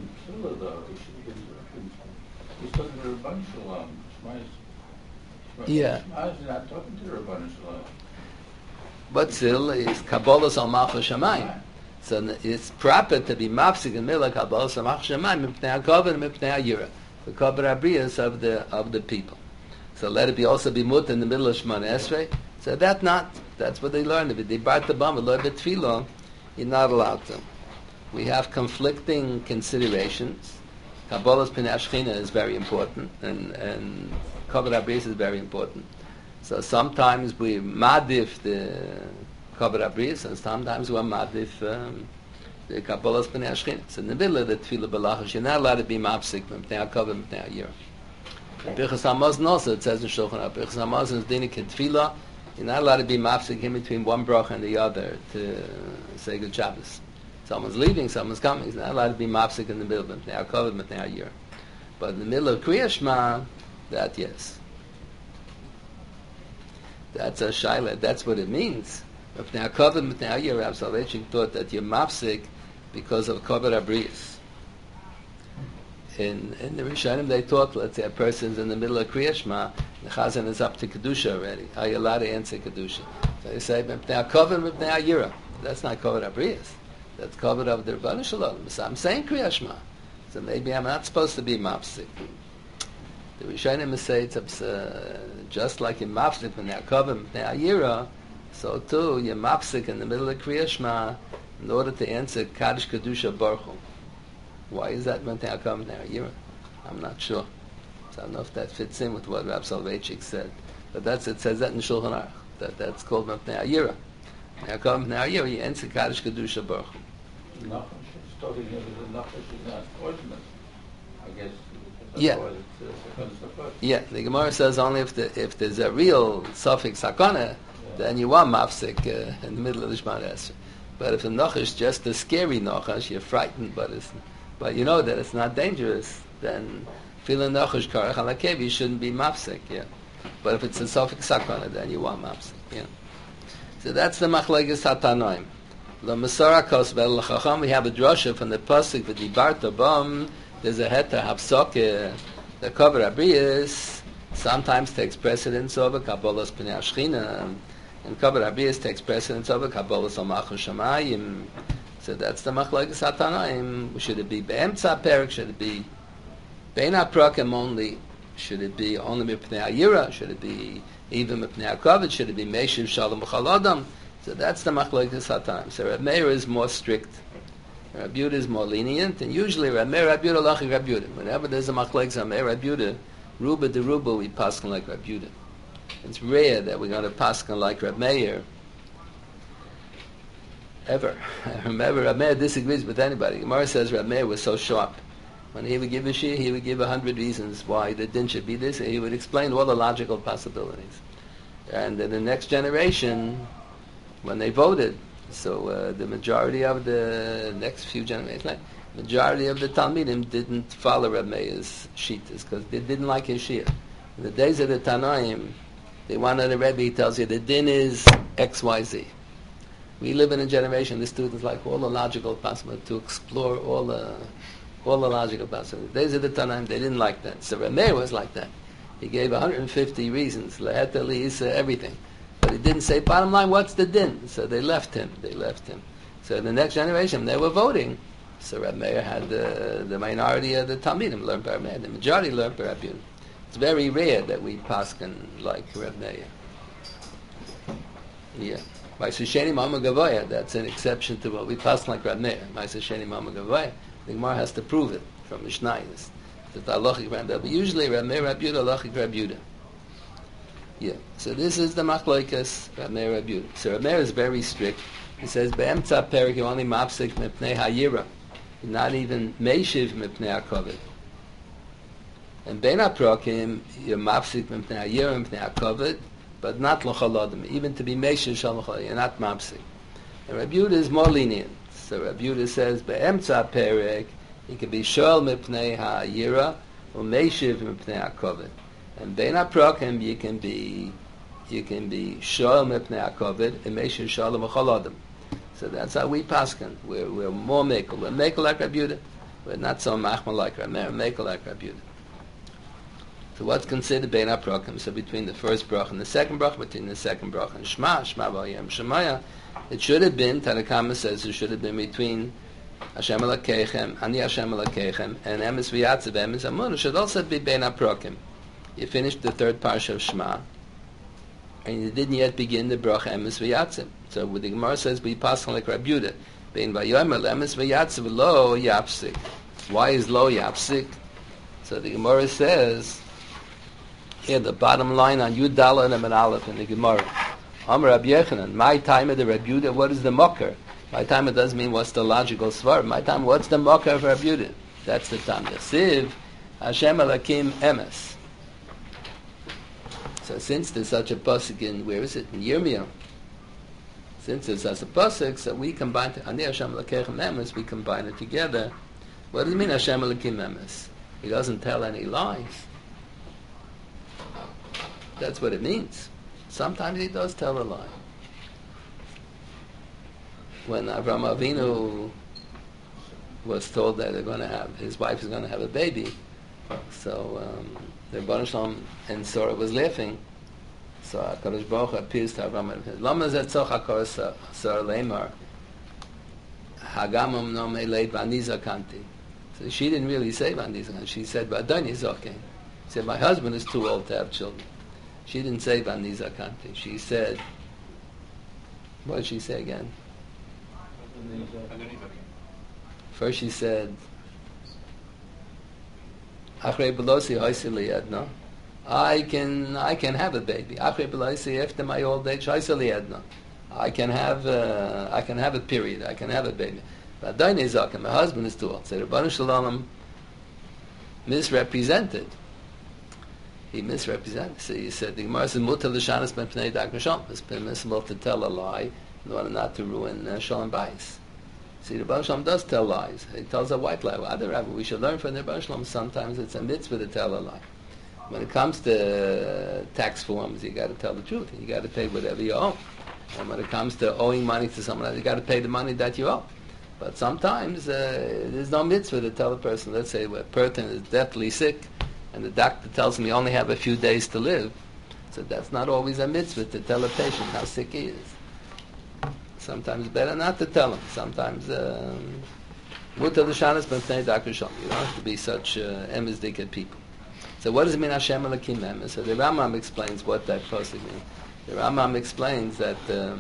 yeah. Not talking to the Rabbanan Shalom. But still, it's Kabbalah al Malchus Shamayim. So it's proper to be mafsik in middle of Kabbalah al Malchus Shamayim, mipnei HaKavod and mipnei HaYira, the Kavod Abrius of the people. So let it be also be mut in the middle of Shemona Esrei. So that's what they learned. If they bart the bam, lo betfilo, you're not allowed to. We have conflicting considerations. Kabbalah's Pnei Shechina is very important, and Kavod Abrius is very important. So sometimes we madif the Kavod Abrius, and sometimes we're madif the Kabbalah's Pnei Shechina. So in the middle of the Tefillah B'Lachos, you're not allowed to be mapsik Pnei HaKavod and Pnei HaYira. In Birchas Hamazon also, it says in Shulchan Aruch, Birchas Hamazon is dinik in Tefillah, you're not allowed to be mapsik in between one bracha and the other to say good Shabbos. Someone's leaving, someone's coming. He's not allowed to be mapsik in the middle of Pnei HaKavod and Pnei HaYira. But in the middle of Kriyas Shema, that yes. That's a shaila. That's what it means. Pnei HaKavod and Pnei HaYira, Rav Soloveitchik thought that you're mapsik because of Kavod Abrius. In the Rishonim, they taught, let's say a person's in the middle of Kriyas Shema, the Chazan is up to Kedusha already. Are you allowed to answer Kedusha? So they say, Pnei HaKavod and Pnei HaYira. That's not Kavod Abrius. That's Kavod of the Rebbeinu Shalom. So I'm saying Kriyas Shema. So maybe I'm not supposed to be mapsik. The Rishonim say it's just like in mapsik Pnei HaKavod and Pnei HaYira, so too you're mapsik in the middle of Kriyas Shema in order to answer Kaddish Kedusha Baruch Hu. Why is that Pnei HaKavod and Pnei HaYira? I'm not sure. So I don't know if that fits in with what Rav Soloveitchik said. But it says that in Shulchan Aruch, that's called Pnei HaYira. Pnei HaKavod and Pnei HaYira, you answer Kaddish Kedusha Baruch Hu. Talking about the Nachash is not ordinance, I guess. Yeah, the Gemara says only if there's a real suffix sakana, then you want mafsik in the middle of the Shemona Esrei. But if the Nachash is just a scary Nachash, you're frightened, but you know that it's not dangerous, then feeling Nachash karach alakev, you shouldn't be mafsik. Yeah, but if it's a suffix sakana, then you want mafsik. Yeah. So that's the machlekes hatanoim. The Masara Kosbel L'Chacham, we have a drasha from the pasuk with Dibarta Bam. There's a heta hapsoke. The Kavod Abrius sometimes takes precedence over Kabbalah's Pnei Shechina, and Kavod Abrius takes precedence over Kabbalah's al Malchus Shamayim. So that's the machlekes hatanoim. Should it be be'emtza perik? Should it be bein haprakim only? Should it be only mipnei HaYira? Should it be even mipnei HaKavod? Should it be meishiv shalom b'chol adam? So that's the machlekes hatanoim. So Reb Meir is more strict. Reb Yehuda is more lenient, and usually Reb Meir, Reb Yehuda, Lachik Reb Yehuda. Whenever there's a machlekes Reb Meir, Reb Yehuda, Ruba de Ruba, we paskin like Reb Yehuda. It's rare that we're going to paskin like Reb Meir. Ever. Remember, Reb Meir disagrees with anybody. Gemara says Reb Meir was so sharp. When he would give a shir, he would give 100 reasons why the din should be this, and he would explain all the logical possibilities. And in the next generation, when they voted, so the majority of the next few generations, majority of the Talmidim didn't follow Reb Meir's shitas because they didn't like his shir. In the days of the Tanaim, they wanted a Rebbe, he tells you the din is X, Y, Z. We live in a generation, the students like all the logical possibilities, to explore all the logical possibilities. The days of the Tanaim, they didn't like that. So Reb Meir was like that. He gave 150 reasons, Leheta, Liisa, everything. But he didn't say, bottom line, what's the din? So they left him. So the next generation, they were voting. So Reb Meir had the minority of the Talmidim learned by Reb Meir. The majority learned by Reb Yehuda. It's very rare that we paskin like Reb Meir. Yeah. Ma'aseh Sheni Mama Gavoya, that's an exception to what we paskin like Reb Meir. Ma'aseh Sheni Mama Gavoya. The Gemara has to prove it from Mishnayos. That halachic Reb Meir. But usually Reb Meir, Reb Yehuda, halachic Reb Yehuda. Yeah. So this is the machlokes Reb Meir, Reb Yehuda. So Reb Meir is very strict. He says, "Be'emtza perik, you only mapsik mipnei HaYira, not even meishiv mipnei HaKavod. And bein haprakim, you're mapsik mipnei HaYira, mipnei HaKavod, but not l'chol adam. Even to be meishiv shalom l'chol, you're not mapsik." And Reb Yehuda is more lenient. So Reb Yehuda says, "Be'emtza perik, You can be shoel mipnei ha'yira or meishiv mipnei ha'kovid. And bein ha'prokim you can be shoel mipnei ha'kovid and meishiv shalom v'chol adam. So that's how we paskin. We're more mekel. We're mekel like Rabbi Yehuda. We're not so machmal like Rabbi Meir. Mekel like Rabbi Yehuda. So what's considered bein ha'prokim? So between the first brach and the second brach, between the second brach and Shema v'ayem Shemaya, it should have been, Tanakama says, it should have been between Hashem Elokeichem, Ani Hashem Elokeichem, and Emes V'yatzav, Emes Amun. It should also be bein ha'prokim. You finished the third parsha of Shema, and you didn't yet begin the bracha Emes V'yatzav. So what the Gemara says, we pass on like Rabbi Yehuda. Bein Vayomer Emes V'yatzav lo yapsik. Why is lo yapsik? So the Gemara says, here the bottom line on Yud Dalet and Aleph in the Gemara. Amar Rabbi Yechanan, my time of the Rabbi Yehuda, what is the mocker? My time it doesn't mean what's the logical svar. My time, what's the mocker of Rabbi Yehuda? That's the time. The Siv, Hashem Elokim Emes. So since there's such a pasuk in, where is it? In Yirmiyah. Since there's such a pasuk, so we combine it, Ani Hashem Elokeichem Emes, we combine it together. What does it mean Hashem Elokim Emes? He doesn't tell any lies. That's what it means. Sometimes he does tell a lie. When Avraham Avinu was told that his wife is going to have a baby, so the Rebbeinu Shalom and Sarah was laughing. So HaKadosh Baruch Hu appears to Avraham Avinu. Lama zetzach hakor Sarah leimar hagamam no meleit v'anizakanti. So she didn't really say v'anizakanti. She said v'adoni zokein. She said my husband is too old to have children. She didn't say v'anizakanti. She said, what did she say again? First she said, Achrei belosi hoisi liyedna. I can have a baby. Achrei belosi, after my old age, hoisi liyedna. I can have a period. I can have a baby. But Adonai Zaken, my husband is too old. So Rebbeinu Shalom misrepresented. He misrepresented. So he said, the Gemara says, Mutar l'shanas ben pnei dak v'shalom. It's permissible to tell a lie in order not to ruin Shalom Bayis. See, the Rebbeinu Shalom does tell lies. He tells a white lie. We should learn from the Rebbeinu Shalom. Sometimes it's a mitzvah to tell a lie. When it comes to tax forms, you got to tell the truth. You got to pay whatever you owe. And when it comes to owing money to someone else, you got to pay the money that you owe. But sometimes there's no mitzvah to tell a person. Let's say a person is deathly sick, and the doctor tells him you only have a few days to live. So that's not always a mitzvah to tell a patient how sick he is. Sometimes it's better not to tell him. Sometimes mutar l'shanas ben pnei dak v'shalom. You don't have to be such emesdik people. So what does it mean Hashem Elokim Emes? So the Rambam explains what that pasuk means. The Rambam explains that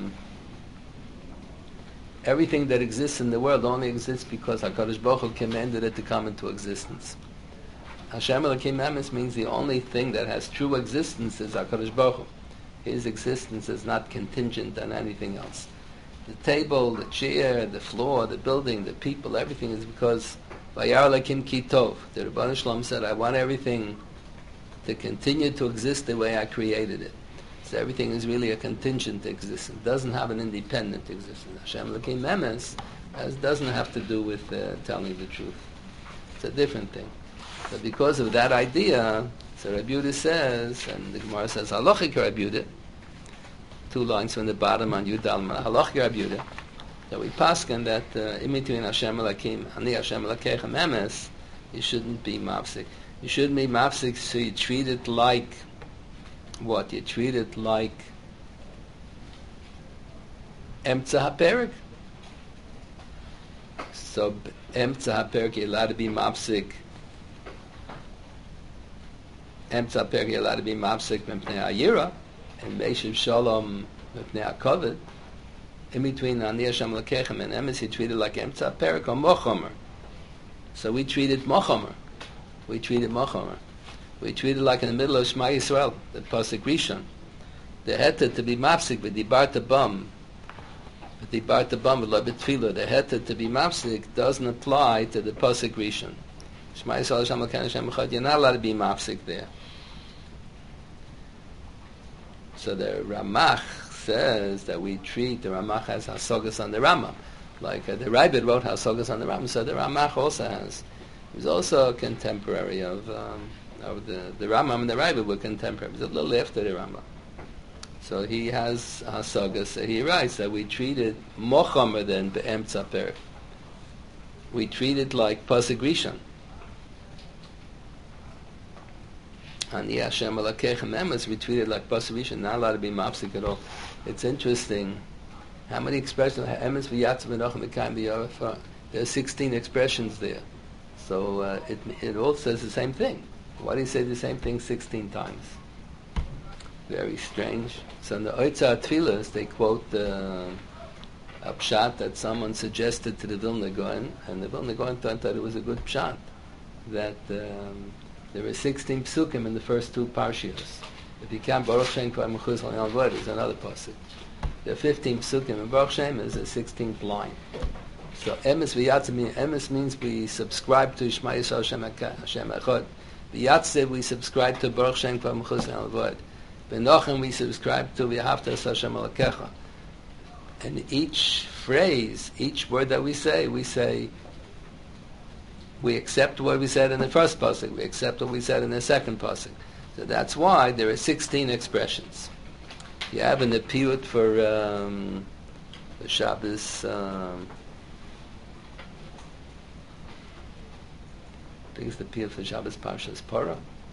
everything that exists in the world only exists because HaKadosh Baruch Hu commanded it to come into existence. Hashem Elokim Emes means the only thing that has true existence is HaKadosh Baruch Hu. His existence is not contingent on anything else. The table, the chair, the floor, the building, the people, everything is because Vayar Elokim Ki Tov. The Rebbeinu Shalom said, I want everything to continue to exist the way I created it. So everything is really a contingent existence. It doesn't have an independent existence. Hashem Elokim Emes doesn't have to do with telling the truth. It's a different thing. So because of that idea, so Rabbi Yehuda says, and the Gemara says, Halachic Rabbi Yehuda, 2 lines from the bottom on Yud Alma, Halachic Rabbi Yehuda, that we paskin that in between Hashem Elokim, Ani Hashem Elokeichem Emes, you shouldn't be mafsik. You shouldn't be mafsik, so you treat it like what? You treat it like Emtza HaPerik. So Emtza HaPerik, you're allowed to be mafsik. Emtza HaPerik, you're allowed to be mafsik Mepnei Ayira, and Meishiv Shalom Mepnei HaKovid. In between Ani Hashem Elokeichem and Emes, he treated like Emtza HaPerik or Mochomer. So we treated Mochomer. We treated like in the middle of Shema Yisrael, the Pasuk Rishon. The heter to be mafsik, but the barta bum with betfila. The heter to be mafsik doesn't apply to the Pasuk Rishon. Shema Yisrael Hashem Elokeinu Hashem Echad. You're not allowed to be mafsik there. So the Ramach says that we treat the Ramach as Hasogas on the Rambam. Like the Rabbit wrote Hasogas on the Rambam, so the Ramach also has He was also a contemporary of the Rambam and the Rebbe were contemporaries. He was a little after the Rambam. So he has Hasaga. So he writes that we treated Mochamer than Be'emtza Perek. We treat it like Pasuk Rishon. And the Hashem Elokechem Emes, we treat it like Pasuk Rishon, not allowed to be mapsik at all. It's interesting. How many expressions? Emes v'yatz v'nochem v'kayim v'yorah. There are 16 expressions there. So it all says the same thing. Why do you say the same thing 16 times? Very strange. So in the Oitzar Tfilas, they quote a pshat that someone suggested to the Vilna Gaon, and the Vilna Gaon thought that it was a good pshat, that there were 16 psukim in the first two parshios. If you can't Baruch Shem Kvar Mechuz Al Yavod, is another pasuk. There are 15 psukim, and Baruch Shem is a 16th line. So Emes v'yatzim, Emes means we subscribe to Shema Yisrael Hashem Echad. V'yatzim, we subscribe to Baruch Shem Kvar Mechuz Al Yavod. V'nochem, we subscribe to V'yahavta Es Hashem Elokecha. And each phrase, each word that we say, we accept what we said in the first pasuk, we accept what we said in the second pasuk. So that's why there are 16 expressions. You have in the piyut for the Shabbos, I think it's the piyut for Shabbos Parshas Parah.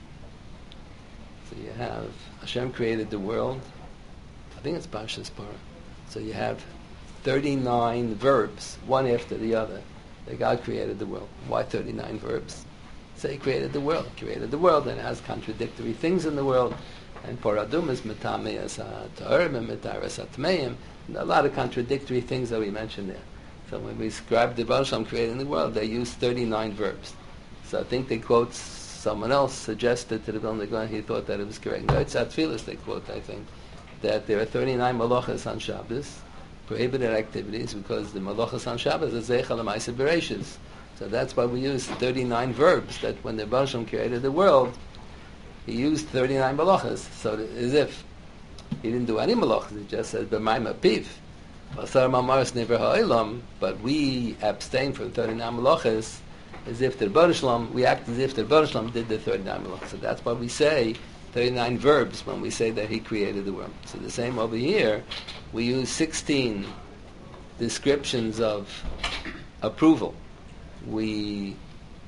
So you have, Hashem created the world, I think it's Parshas Parah. So you have 39 verbs, one after the other, that God created the world. Why 39 verbs? So he created the world, and it has contradictory things in the world. And Paradum is Metame as Ta'arim and Metar as Atmeim. A lot of contradictory things that we mentioned there. So when we describe the Baal Shem creating the world, they use 39 verbs. So I think they quote, someone else suggested to the Vilna Gaon, he thought that it was correct. No, it's at Tfilas they quote, I think, that there are 39 malachas on Shabbos, prohibited activities, because the malachas on Shabbos is Zeichel L'Maaseh Bereishis. So that's why we use 39 verbs, that when the Baal Shem created the world, he used 39 malachas. So as if he didn't do any malachas, he just said, B'mayim Apiv, Basar Mamaris Never Ha'olam, but we abstain from 39 malachas, as if the Baal Shem, we act as if the Baal Shem did the 39 malachas. So that's why we say 39 verbs when we say that he created the world. So the same over here, we use 16 descriptions of approval. We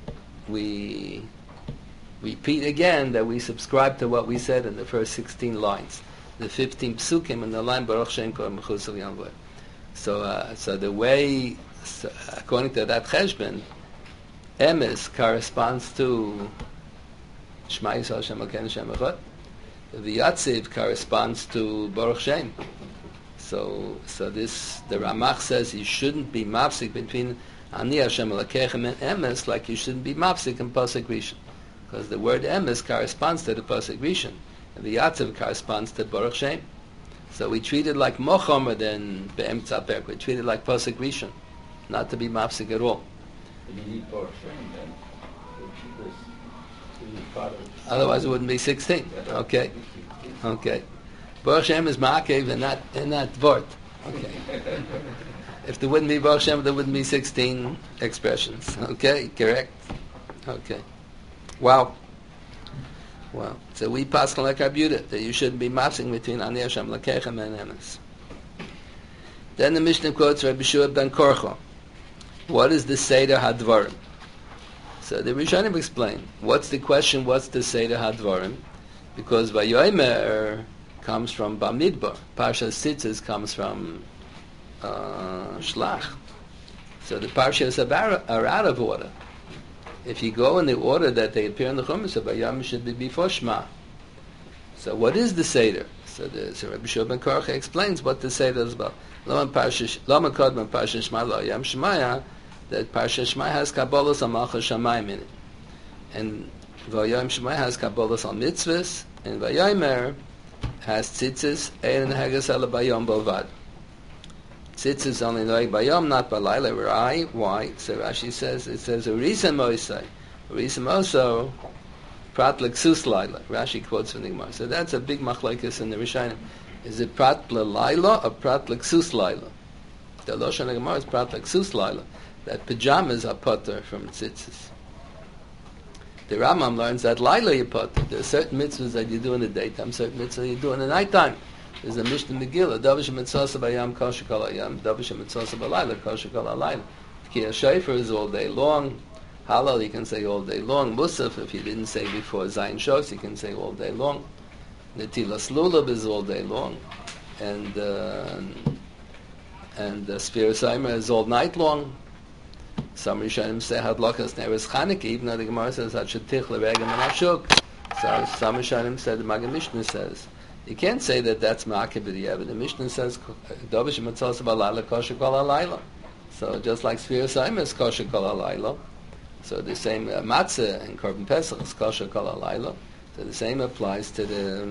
repeat again that we subscribe to what we said in the first 16 lines, the 15 psukim in the line Baruch Shem Kol Mechus Al Yavod. So the way, according to that cheshbon, Emes corresponds to Shema Yisrael Hashem Elokeinu Hashem Echad. The Yatziv corresponds to Baruch Shem. So this, the Ramach says you shouldn't be mafsik between Ani Hashem Elokechem and Emes, like you shouldn't be mafsik in Pasuk Rishon, because the word Emes corresponds to the Pasuk Rishon, and the Yatziv corresponds to Baruch Shem. So we treat it like Mochomer than Be'emtza Perek. We treat it like Pasuk Rishon, not to be mafsik at all. You need Baruch Shem then. Otherwise it wouldn't be 16. Okay. Baruch Shem is Ma'akev and not Vort. Okay. If there wouldn't be Baruch Shem, there wouldn't be 16 expressions. Okay, correct. Okay. Wow. So we pass like our beauty, that you shouldn't be mafsing between Ani Hashem Elokechem and Emes. Then the Mishnah quotes Rabbi Shua ben Korcho. What is the Seder HaDvarim? So the Rishonim explain, what's the question, what's the Seder HaDvarim? Because Vayomer comes from Bamidbar. Parshas Tzitzis comes from Shlach. So the Parshas are out of order. If you go in the order that they appear in the Chumash, so Vayomer should be before Shema. So what is the Seder? So Rabbi Shua ben Korcha explains what the Seder is about. Lama Kodman Parshas Shema Lo Yam Shemaya, that Parshas Shema has Kabbalas al Malchus Shamayim in it. And Vayom Shema has Kabbalas al Mitzvahs, and Vayomer has Tzitzis, and Hagas al Bayom Bovad. Tzitzis only like Bayom, not Balayla. Why? So Rashi says, it says, Urisa Moisei. Urisa Moso, Prat Leksus Laila. Rashi quotes from the Gemara. So that's a big machlekes in the Rishonim. Is it Prat Laila or Prat Leksus Laila? The Lashon Gemara is Prat Leksus Laila. That pajamas are potter from tzitzis. The Rambam learns that Laila you potter. There are certain mitzvahs that you do in the daytime, certain mitzvahs you do in the nighttime. There's a Mishnah Megillah, Davish mitzvah bayam kol shekol hayam, Davish mitzvah balayla kol shekol halayla. Ki Shofar is all day long. Halal you can say all day long. Musaf, if you didn't say before Zayin Shos, you can say all day long. Netilas Lulav is all day long. And Sphere Saimer is all night long. Some Rishonim say Hadlakas Neres Chanukah, even though the Gemara says Hatchetich Leregem and Hashuk. So some Rishonim said, the Maggid Mishnah says, you can't say that that's Ma'akeh b'di'eved. The Mishnah says, Davish mitzvah balayla kosher kol halayla. So just like Sphere Saimer is kosher kol halayla, so the same matzah and Korban Pesach is kosher kol halayla. So the same applies to the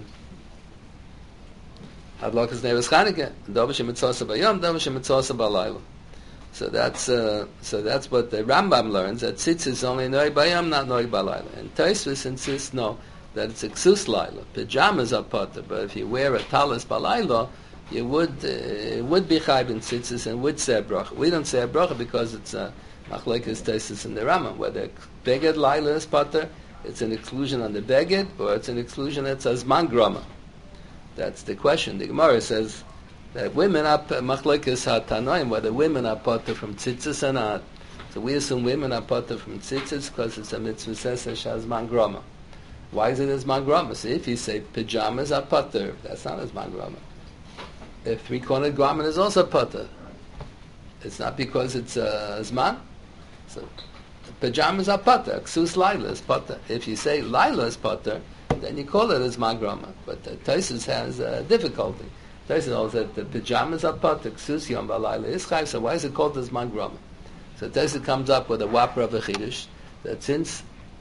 Hadlakas Neres Chanukah. Davish mitzvah bayom, Davish mitzvah balayla. So that's what the Rambam learns, that tzitz is only noi bayam, not noi balayla. And Tosfos insists no, that it's a ksus laila. Pajamas are potter, but if you wear a talis balayla, you would be chayv in tzitzis and would say a bracha. We don't say a bracha because it's a machlekes Tosfos in the Rambam. Whether beged laila is potter, it's an exclusion on the beged, or it's an exclusion that says man grama. That's the question. The Gemara says that women are machlekes hatanoim, whether women are potter from tzitzis or not. So we assume women are potter from tzitzis because it's a mitzvah says shazman grama. Why is it as man grama? So if you say pajamas are potter, that's not as man grama. If three-cornered garment is also potter, it's not because it's zman. So pajamas are potter. Ksus laila is potter. If you say laila is potter, then you call it as man grama. But Tosfos has difficulty. Tosfos holds that the pajamas are potter. Ksus yom balayla is chayv. So why is it called as man grama? So Tosfos comes up with a whopper of a chiddush that since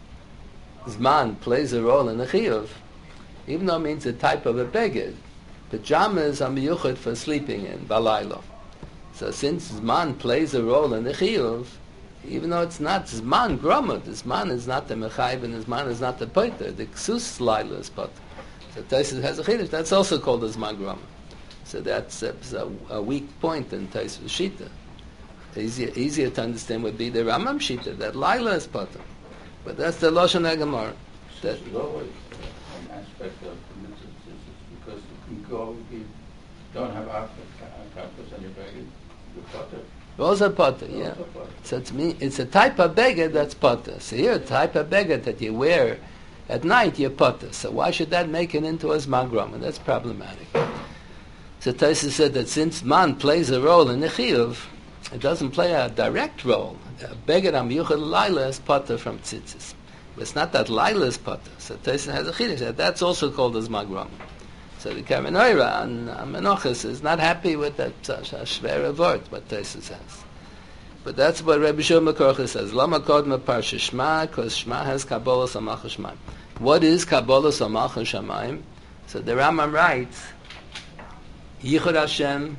Zman plays a role in the chiyuv, even though it means a type of a beged, pajamas are miyuchad for sleeping in balayla. So since Zman plays a role in the chiyuv, even though it's not Zman grama, the Zman is not the mechayiv and the Zman is not the poiter, the ksus laila is poiter. So Tosfos has a chiddush, that's also called a Zman grama. So that's a weak point in Tosfos Shita. Easier to understand would be the Rambam Shita, that laila is poiter. But that's the Lashon HaGemara. There's always an aspect of the mitzvah because you can go, if you don't have kappas on your beged, you're potter. Those are potter, yeah. So it's a type of beged that's potter. So here, a type of beged that you wear at night, you're potter. So why should that make it into a zman grama? That's problematic. So Tosfos said that since man plays a role in the chiyuv, it doesn't play a direct role. Beged am yuchad laila is potter from tzitzis. But it's not that laila is potter. So Tosfos has a chiddush. That's also called as magram. So the Kamenoira and Menachos is not happy with that shvera word, what Tosfos has. But that's what Rabbi Shimon Korcha says. Lama kodma parsha Shema, because Shema has Kabbalah Samach Shemaim. What is Kabbalah Samach Shemaim? So the Rambam writes, Yichud Hashem,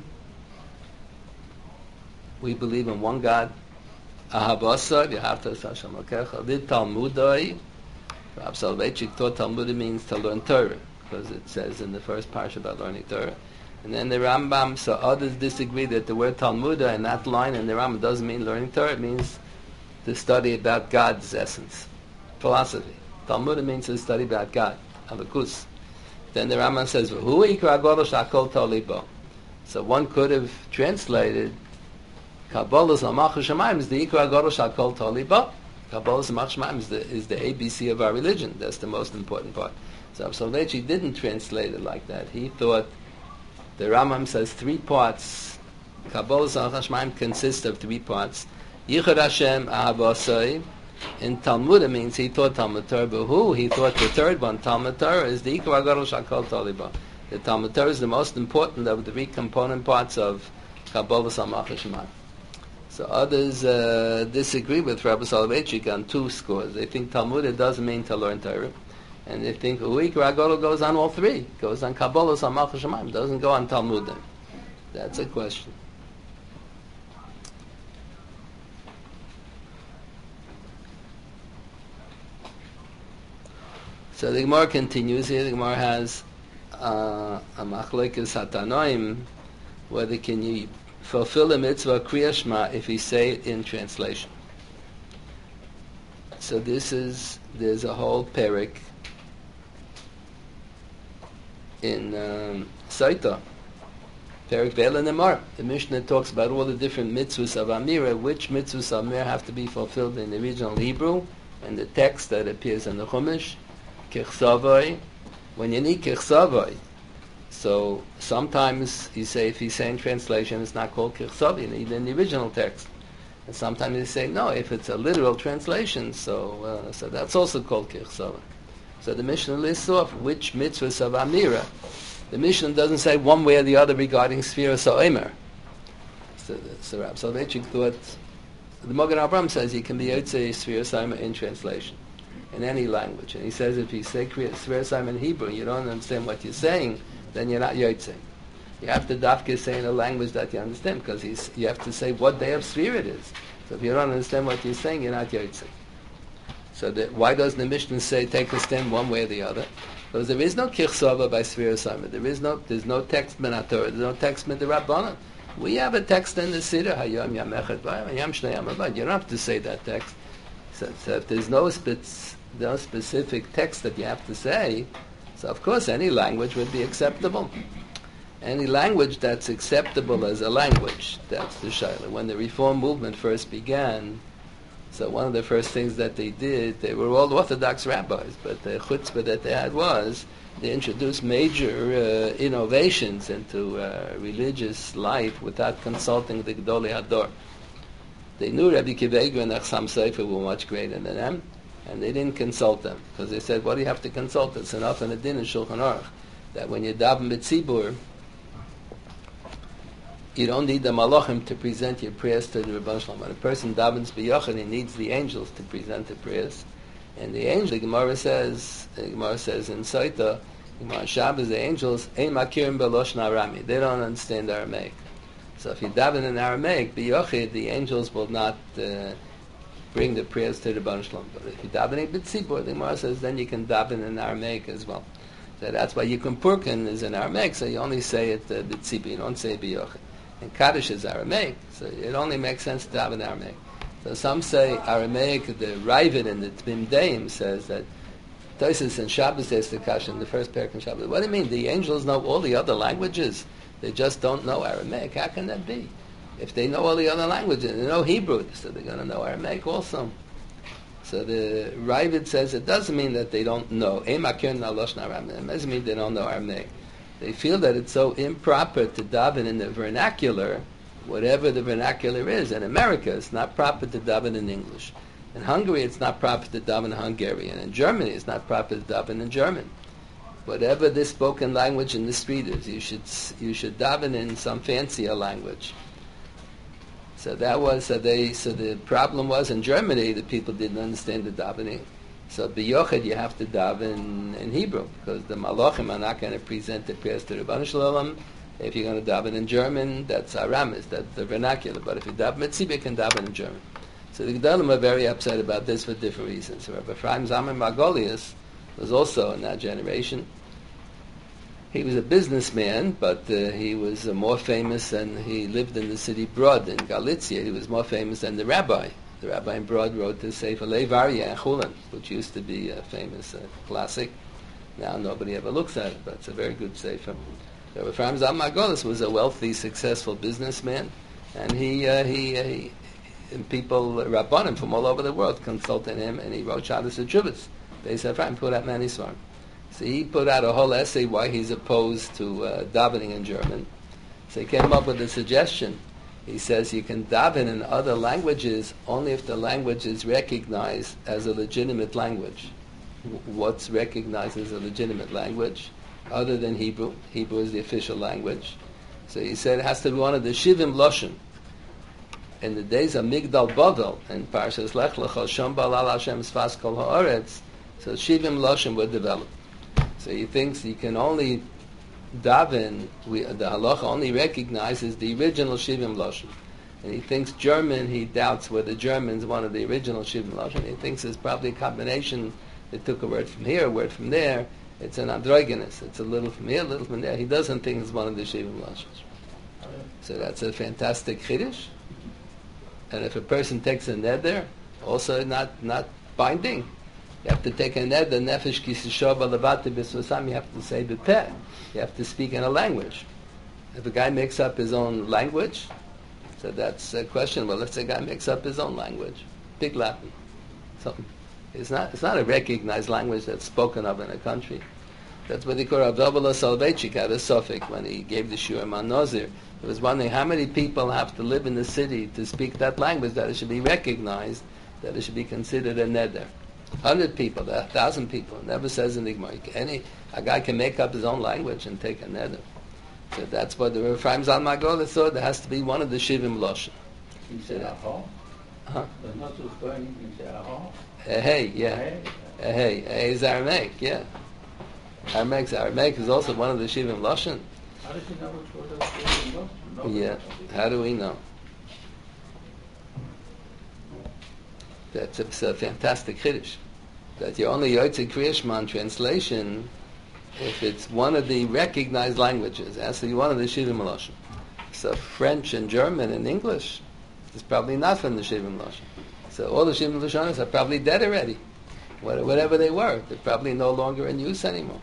we believe in one God. Ahavasa, V'ahavta Hashem Elokecha. Vid Talmudai. Rav Soloveitchik thought Talmud means to learn Torah, because it says in the first parsha about learning Torah. And then the Rambam, so others disagree that the word Talmuda in that line in the Rambam doesn't mean learning Torah. It means to study about God's essence, philosophy. Talmuda means to study about God, Halakus. Then the Rambam says, V'hu ikra Gadol shakol tolibo. So one could have translated Kabbalah Samach Shemayim is the Ikra Gadol shakol tolibo. Kabbalah Samach Shemayim is the ABC of our religion. That's the most important part. So Soloveitchik didn't translate it like that. He thought the Rambam says 3 parts. Kabbalah Samach Shemayim consists of 3 parts. Yichud Hashem Ahavasai. In Talmud it means he thought Talmud Torah, but he thought the third one, Talmud Torah, is the Ikra Gadol shakol tolibo. The Talmud Torah is the most important of the 3 component parts of Kabbalah Samach Shemayim. So others disagree with Rabbi Soloveitchik on 2 scores. They think Talmud doesn't mean to learn Torah, and they think Ikra Gadol goes on all 3. Goes on Kabbalah Samach Shemayim, doesn't go on Talmud. That's a question. So the Gemara continues here. The Gemara has a machlekes hatanoim, whether can you fulfill the mitzvah Kriya Shema if you say it in translation. So this is there's a whole parak in Saita, Parak Ve'ela Nemar. The Mishnah talks about all the different mitzvahs of Amira, which mitzvahs of Amira have to be fulfilled in the original Hebrew, and the text that appears in the Chumash, Kichsavai. When you need Kichsavai, so sometimes you say, if you say in translation, it's not called Kichsavai, you need in the original text. And sometimes you say, no, if it's a literal translation, so that's also called Kichsavai. So the Mishnah lists off which mitzvahs of Amira. The Mishnah doesn't say one way or the other regarding Sfiras HaOmer. So Rab Soloveitchik thought, the Magen Avraham says you can be Yotzei Sfiras HaOmer in translation, in any language. And he says if you say Sfiras HaOmer in Hebrew, you don't understand what you're saying, then you're not Yotzei. You have to dafke say in a language that you understand, because you have to say what day of Sfira it is. So if you don't understand what you're saying, you're not Yotzei. So why doesn't the Mishnah say take a stand one way or the other? Because there is no kichsava by Sfiras HaOmer. There's no text min HaTorah. There's no text min the Rabbanan. We have a text in the Siddur, Hayom Yam Echad Vayom Yam Shnei Yam Avad. You don't have to say that text. So if there's no specific text that you have to say, so of course any language would be acceptable. Any language that's acceptable as a language, that's the Shaila. When the Reform movement first began, so one of the first things that they did, they were all Orthodox rabbis, but the chutzpah that they had was they introduced major innovations into religious life without consulting the Gedolei Hador. They knew Rabbi Akiva Eiger and Achsam Sofer were much greater than them, and they didn't consult them, because they said, what do you have to consult? It's enough in a din in Shulchan Aruch, that when you daven b'tzibur, you don't need the malachim to present your prayers to the Rebbeinu Shalom. When a person davens b'yachid, he needs the angels to present the prayers. And the angel, the Gemara says in Saita, Gemara Shabbos, the angels, ein makirim b'loshon Arami. They don't understand Aramaic. So if you daven in Aramaic, b'yachid, the angels will not bring the prayers to the Rebbeinu Shalom. But if you daven in b'tzibur, the Gemara says, then you can daven in Aramaic as well. So that's why Yikum Purkin is in Aramaic, so you only say it b'tzibur, you don't say b'yachid. And Kaddish is Aramaic, so it only makes sense to have an Aramaic. So some say Aramaic, the Ravid in the Tmim Deim says that Tosfos and Shabbos says the Kasha in the first parak in Shabbos. What do you mean? The angels know all the other languages. They just don't know Aramaic. How can that be? If they know all the other languages, they know Hebrew, so they're going to know Aramaic also. So the Ravid says it doesn't mean that they don't know. It doesn't mean they don't know Aramaic. They feel that it's so improper to daven in the vernacular, whatever the vernacular is. In America, it's not proper to daven in English. In Hungary, it's not proper to daven in Hungarian. In Germany, it's not proper to daven in German. Whatever the spoken language in the street is, you should daven in some fancier language. So the problem was in Germany, the people didn't understand the davening. So b'yochid you have to daven in Hebrew, because the malachim are not going to present the prayers to the Rebbeinu Shalom. If you're going to daven in German, that's Aramis, that's the vernacular. But if you daven mitzvah, you can daven in German. So the Gedolim are very upset about this for different reasons. So Rabbi Ephraim Zalman Margolius was also in that generation. He was a businessman, but he was more famous, and he lived in the city Brod in Galicia. He was more famous than the rabbi. The rabbi in Brod wrote the Sefer Levarya and Chulin, which used to be a famous classic. Now nobody ever looks at it, but it's a very good Sefer. Rabbi Ephraim Zalman Margolius was a wealthy, successful businessman, and he people, Rabbanim from all over the world, consulted him, and he wrote Shabbos Teshuvos. Beis Ephraim put out many svarim. So he put out a whole essay why he's opposed to davening in German. So he came up with a suggestion. He says you can daven in other languages only if the language is recognized as a legitimate language. What's recognized as a legitimate language? Other than Hebrew. Hebrew is the official language. So he said it has to be one of the Shivim Loshen. In the days of Migdal Bavel, in Parshas Lech Lecha, Shom Balal Hashem Sfas Kol Ha'aretz, so Shivim Loshen were developed. So he thinks you can only daven, the halacha only recognizes the original Shivim Loshen. And he thinks German, he doubts whether German's one of the original Shivim Loshen. He thinks it's probably a combination. They took a word from here, a word from there. It's an androgynous. It's a little from here, a little from there. He doesn't think it's one of the Shivim Loshens. So that's a fantastic chiddush. And if a person takes a neder, also not binding, You have to take a neder, nefesh kisisho balevate b'svasam, you have to say b'peh. You have to speak in a language. If a guy makes up his own language, so that's a question. Well, let's say a guy makes up his own language, Big Latin, something. It's not a recognized language that's spoken of in a country. That's what they call Rav Dovela Soloveitchik had a suffix when he gave the Shiur Man Nazir. It was wondering how many people have to live in the city to speak that language that it should be recognized, that it should be considered a neder. 100 people, 1,000 people. It never says in the Gemara. A guy can make up his own language and take a neder. So that's what the Rav Chaim Zalman Hagolah thought. There has to be one of the Shivim Loshen. You say ahah? Huh? But not just burning, you say ahah? Hey, yeah. Hey is Aramaic, yeah. Aramaic is also one of the Shivim Loshen. How does he know which word is Shivim Loshen? Yeah. How do we know? That's a fantastic chiddush. That you're only Yotze Kriya Shema translation if it's one of the recognized languages. It has to be one of the Shivim Loshen. So French and German and English is probably not from the Shivim Loshen. So all the Shivim Loshanos are probably dead already. Whatever they were, they're probably no longer in use anymore.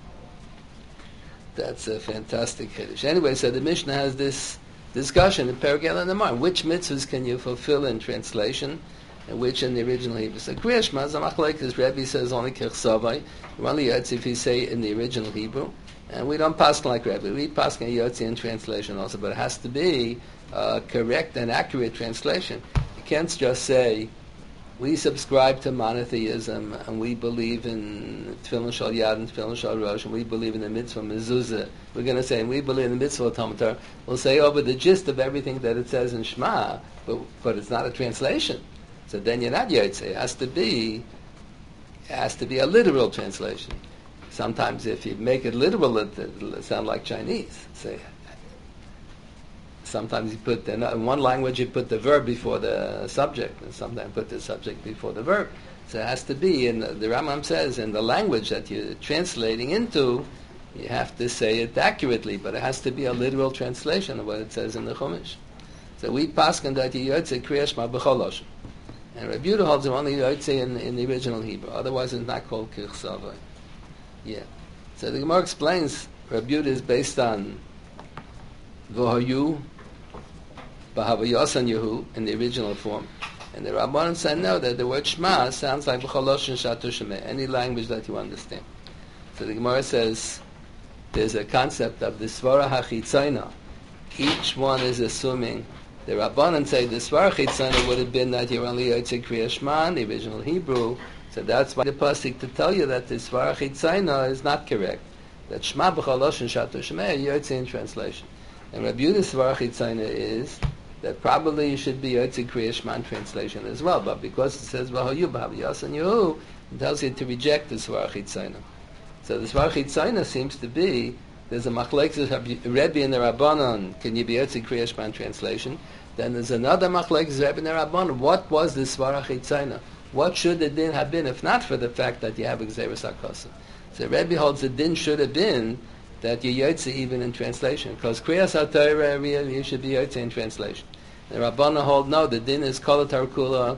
That's a fantastic chiddush. Anyway, so the Mishnah has this discussion in Perek El Namar. Which mitzvahs can you fulfill in translation, and which in the original Hebrew? So Kriya Shema, Zamachlekes, Rebbe says only Kirchsavai. Only Yotze if you say in the original Hebrew. And we don't pass like Rebbe. We pass Yotze in translation also, but it has to be correct and accurate translation. You can't just say, we subscribe to monotheism, and we believe in Tefillin Shal Yad and Tefillin Shal Rosh, and we believe in the mitzvah mezuzah. We're going to say, and we believe in the mitzvah Talmud Torah. We'll say over the gist of everything that it says in Shema, but it's not a translation. So then you're not Yotze. It has to be a literal translation. Sometimes if you make it literal, it'll sound like Chinese. Say, sometimes you put, in one language you put the verb before the subject, and sometimes put the subject before the verb. So it has to be, the Rambam says, in the language that you're translating into, you have to say it accurately, but it has to be a literal translation of what it says in the Chumash. So we paskin that you Yotze Kriya Shema b'chol loshen. And Rabbi Yehuda holds only Yotze in the original Hebrew. Otherwise it's not called Kirchsavai. Yeah. So the Gemara explains Rabbi Yehuda is based on V'hoyu, B'havayasan Yehu in the original form. And the Rabbanan said no, that the word Shema sounds like B'chol loshen shatu shemeh, any language that you understand. So the Gemara says there's a concept of the Svara HaChitzayna. Each one is assuming. The Rabbanan say the Svara HaChitzayna would have been that you're only Yotze Kriya Shema in the original Hebrew. So that's why the pasuk to tell you that the Svara HaChitzayna is not correct. That Shema B'chol loshen shatu shemeh, Yotze in translation. And Rabbi Yehuda's Svara HaChitzayna is that probably you should be Yotze Kriya Shema in translation as well. But because it says V'hoyu B'havayasan Yehu, it tells you to reject the Svara HaChitzayna. So the Svara HaChitzayna seems to be, there's a machlekes Rebbe in the Rabbanon, can you be Yotze Kriya Shema in translation? Then there's another machlekes Rebbe in the Rabbanon, what was the Svara HaChitzayna? What should the din have been, if not for the fact that you have Gzeirus HaKosa? So Rebbe holds the din should have been that you Yotze even in translation, because Kriyas HaTorah really you should be Yotze in translation. The Rabbanon hold no, the din is Kol HaTarkula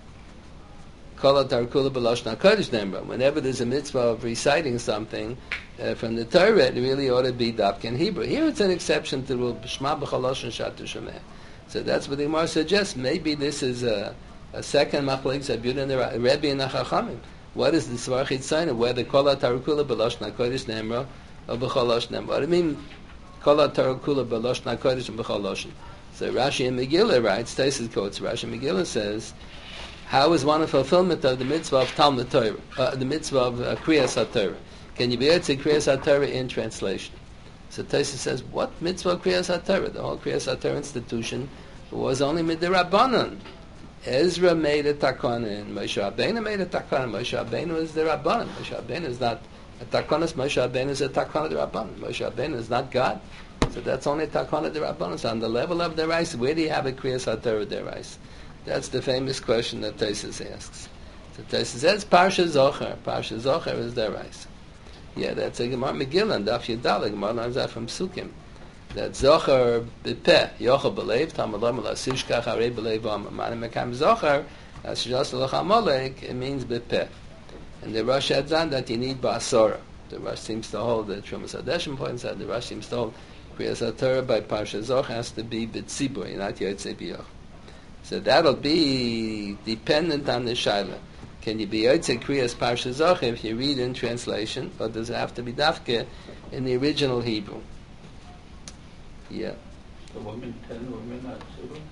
B'Lashon HaKodesh Nemra. Whenever there's a mitzvah of reciting something from the Torah, it really ought to be Dafka in Hebrew. Here it's an exception to the rule Shema B'chol loshen shatu shemeh. So that's what the Gemara suggests. Maybe this is a second machlekes Rebbe and the Rebbe and the Chachamim. What is the Svara HaChitzayna? Whether Kol HaTarkula B'Lashon HaKodesh Nemra or B'chol loshen Nemra. What do you mean Kol HaTarkula B'Lashon HaKodesh and B'chol loshen? So Rashi and Megillah writes, Taisus quotes Rashi and Megillah says, how is one a fulfillment of the mitzvah of Talmud Torah, the mitzvah of Kriyas HaTorah? Can you be able to Kriyas HaTorah in translation? So Taisus says, what mitzvah of Kriyas HaTorah? The whole Kriyas HaTorah institution was only midrabbanan. Ezra made a takana, and Moshe Rabbeinu made a takana. Moshe Rabbeinu is the Rabbanan. Moshe Rabbeinu is not a takanas. Moshe Rabbeinu is a takana the Rabbanan. Moshe Rabbeinu is not God. So that's only takana the Rabbanan. So on the level of the rice, where do you have a Kriyas HaTorah the rice? That's the famous question that Taisus asks. So Taisus says, Parsha Zocher. Parsha Zocher is the rice. Yeah, that's a Gemara Megillah, and Daf Yudala. Gemara learns that from Sukkim. That Zocher b'peh, Yochel b'leiv, Tamalom l'asishkach harei b'leiv ha'mamanim mekam Zocher, as Shas l'ch Amalek, it means b'peh. And the Rosh adds on that you need Ba'asora. The Rosh seems to hold, the Trumas Hadeshim points out, the Rosh seems to hold Kriyas HaTorah by Parsha Zoch has to be B'tzibur, not Yotzei B'yoch. So that'll be dependent on the Shaila. Can you be Yotzei Kriyas Parsha Zoch if you read in translation, or does it have to be Dafke in the original Hebrew? Yeah. The women, 10 women are Tzibur?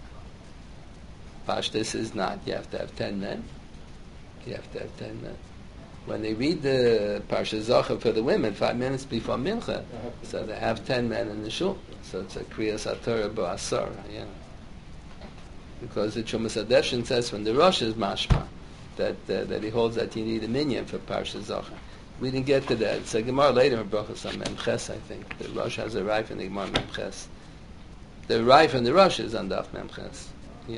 Pashtus is not. You have to have 10 men. You have to have 10 men. When they read the Parsha Zocha for the women 5 minutes before Mincha, so they have 10 men in the shul. So it's a Kriyas HaTorah Ba'asara, yeah. Because the Trumas Hadeshin says from the Rosh is mashma, that he holds that you need a minyan for Parsha Zocha. We didn't get to that. It's a Gemara later in Brachos on Memches, I think. The Rosh has a Raif in the Gemara Memches. The Raif and the Rosh is on Daf Memches. Yeah.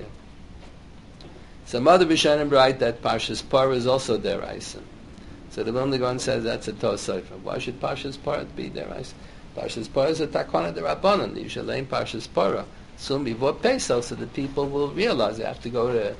Some other Rishonim write that Parshas Parah is also deraisa. So the Vilna Gaon says that's a Tosafah. Why should Parshas Parah be deraisa? Parshas Parah is a Takana D'Rabbanan. You should learn Parshas Parah soon before Pesach, so that people will realize they have to go to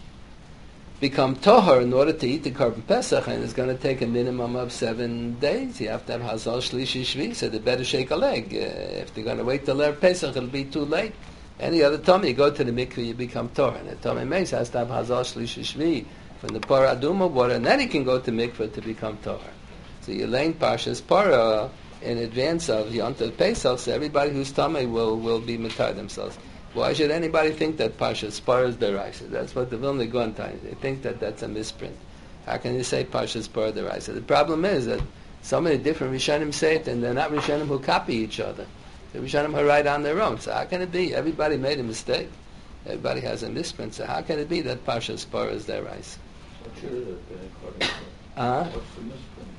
become Tohar in order to eat the Korban Pesach, and it's going to take a minimum of 7 days. You have to have Hazal Shlishi Shvi, so they better shake a leg. If they're going to wait till Erev Pesach, it'll be too late. Any other time you go to the mikveh, you become Torah. And the Tomei Meis has to have Hazal Shlishi Shvi from the Parah Aduma water, and then he can go to mikveh to become Torah. So you learn Parshas Parah in advance of Yom Tov Pesach, so everybody who's Tomei will be matar themselves. Why should anybody think that Parshas Parah is deraisa? That's what the Vilna Gaon tells. They think that that's a misprint. How can you say Parshas Parah deraisa? The problem is that so many different Rishonim say it, and they're not Rishonim who copy each other. The Rishonim are right on their own. So how can it be? Everybody made a mistake. Everybody has a misprint. So how can it be that Parshas Parah is deraisa? What should it have been according to what's the misprint?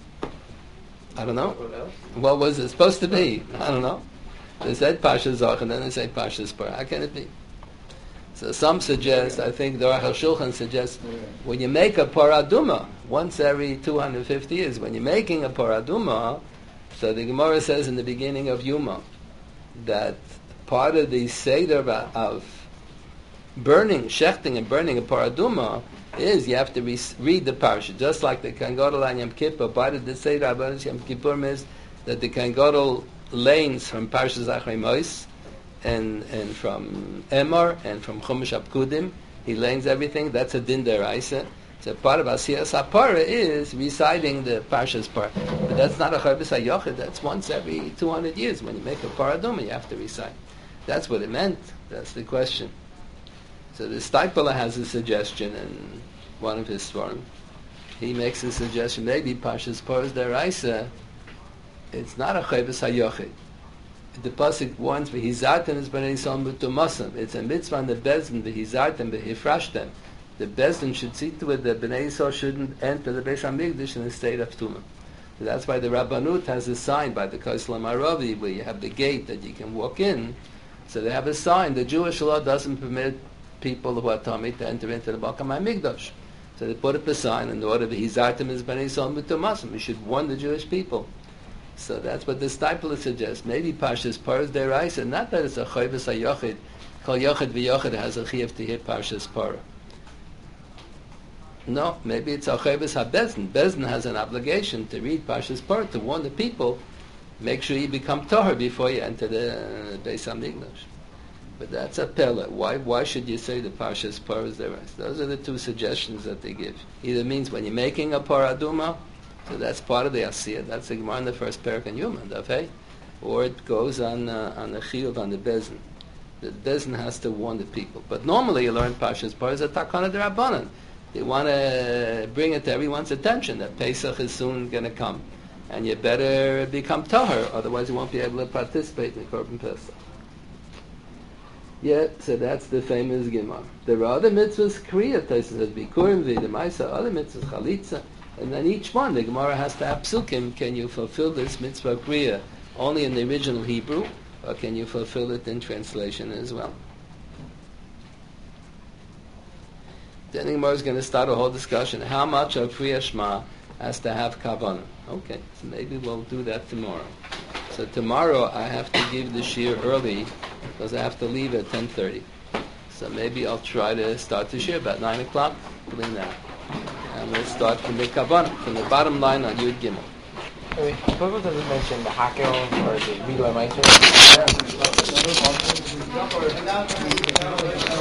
I don't know. What was it supposed to be? I don't know. They said Pasha Zoch, and then they say Pasha Parah. How can it be? So some suggest, I think the Aruch HaShulchan suggests, when you make a Paraduma, once every 250 years, when you're making a Paraduma, so the Gemara says in the beginning of Yuma, that part of the Seder of burning, shechting and burning a Paraduma, is you have to read the Parsha. Just like the Kohen Gadol on Yom Kippur, part of the Seder of Yom Kippur is that the Kohen Gadol lanes from Parshas Achrei Mos and from Emor and from Chumash Apkudim. He lanes everything. That's a din deraisa. So part of Asiyas HaParah is reciting the Parshas Parah. But that's not a Charbis HaYochid. That's once every 200 years. When you make a Paraduma, you have to recite. That's what it meant. That's the question. So the Steipler has a suggestion in one of his Svarim. He makes a suggestion, maybe Parshas Parah is deraisa. It's not a Chayvus HaYochid. The pasuk warns v'hizartem es b'nei Yisrael b'tumasam. It's a mitzvah on the bezdin v'hizartem v'hifrashtem. The bezdin should see to it that b'nei Yisrael shouldn't enter the Beis Hamikdash in a state of tumah. So that's why the Rabbanut has a sign by the Kosel Maravi where you have the gate that you can walk in. So they have a sign. The Jewish law doesn't permit people who are tamid to enter into the Balkam HaMikdash. So they put up a sign in order v'hizartem es b'nei Yisrael b'tumasam. You should warn the Jewish people. So that's what the Steipler suggests. Maybe Parshas Parah is deraisa, not that it's a Chayvus HaYochid. Kol Yochid v'Yochid has a chiyuv to hear Parshas Parah. No, maybe it's a Chayvus HaBezdin. Bezdin has an obligation to read Parshas Parah, to warn the people, make sure you become Torah before you enter the Beis HaMikdash. But that's a pella. Why should you say the Parshas Parah is deraisa? Those are the two suggestions that they give. Either means when you're making a Paraduma, so that's part of the Asiyah. That's the Gemara in the first parak in Yuma, okay? Or it goes on the Chiyuv, on the Bezdin. The Bezdin has to warn the people. But normally you learn Parshas Parah as a Takana D'Rabbanan. They want to bring it to everyone's attention that Pesach is soon going to come. And you better become Tahar, otherwise you won't be able to participate in the Korban Pesach. Yeah, so that's the famous Gemara. There are other mitzvahs, Kriya, Tosafos Bikurim, V'Demaisa, other mitzvahs, Chalitza. And then each one, the Gemara has to have psukim. Can you fulfill this mitzvah kriya only in the original Hebrew, or can you fulfill it in translation as well? Then the Gemara is going to start a whole discussion. How much of Kriya Shema has to have kavanah? Okay, so maybe we'll do that tomorrow. So tomorrow I have to give the shir early because I have to leave at 10:30. So maybe I'll try to start the shir about 9 o'clock. Doing that. And we'll start from the Kavan, from the bottom line on Yud Gimel. Bible doesn't mention the Hakel or the Milah Meiser.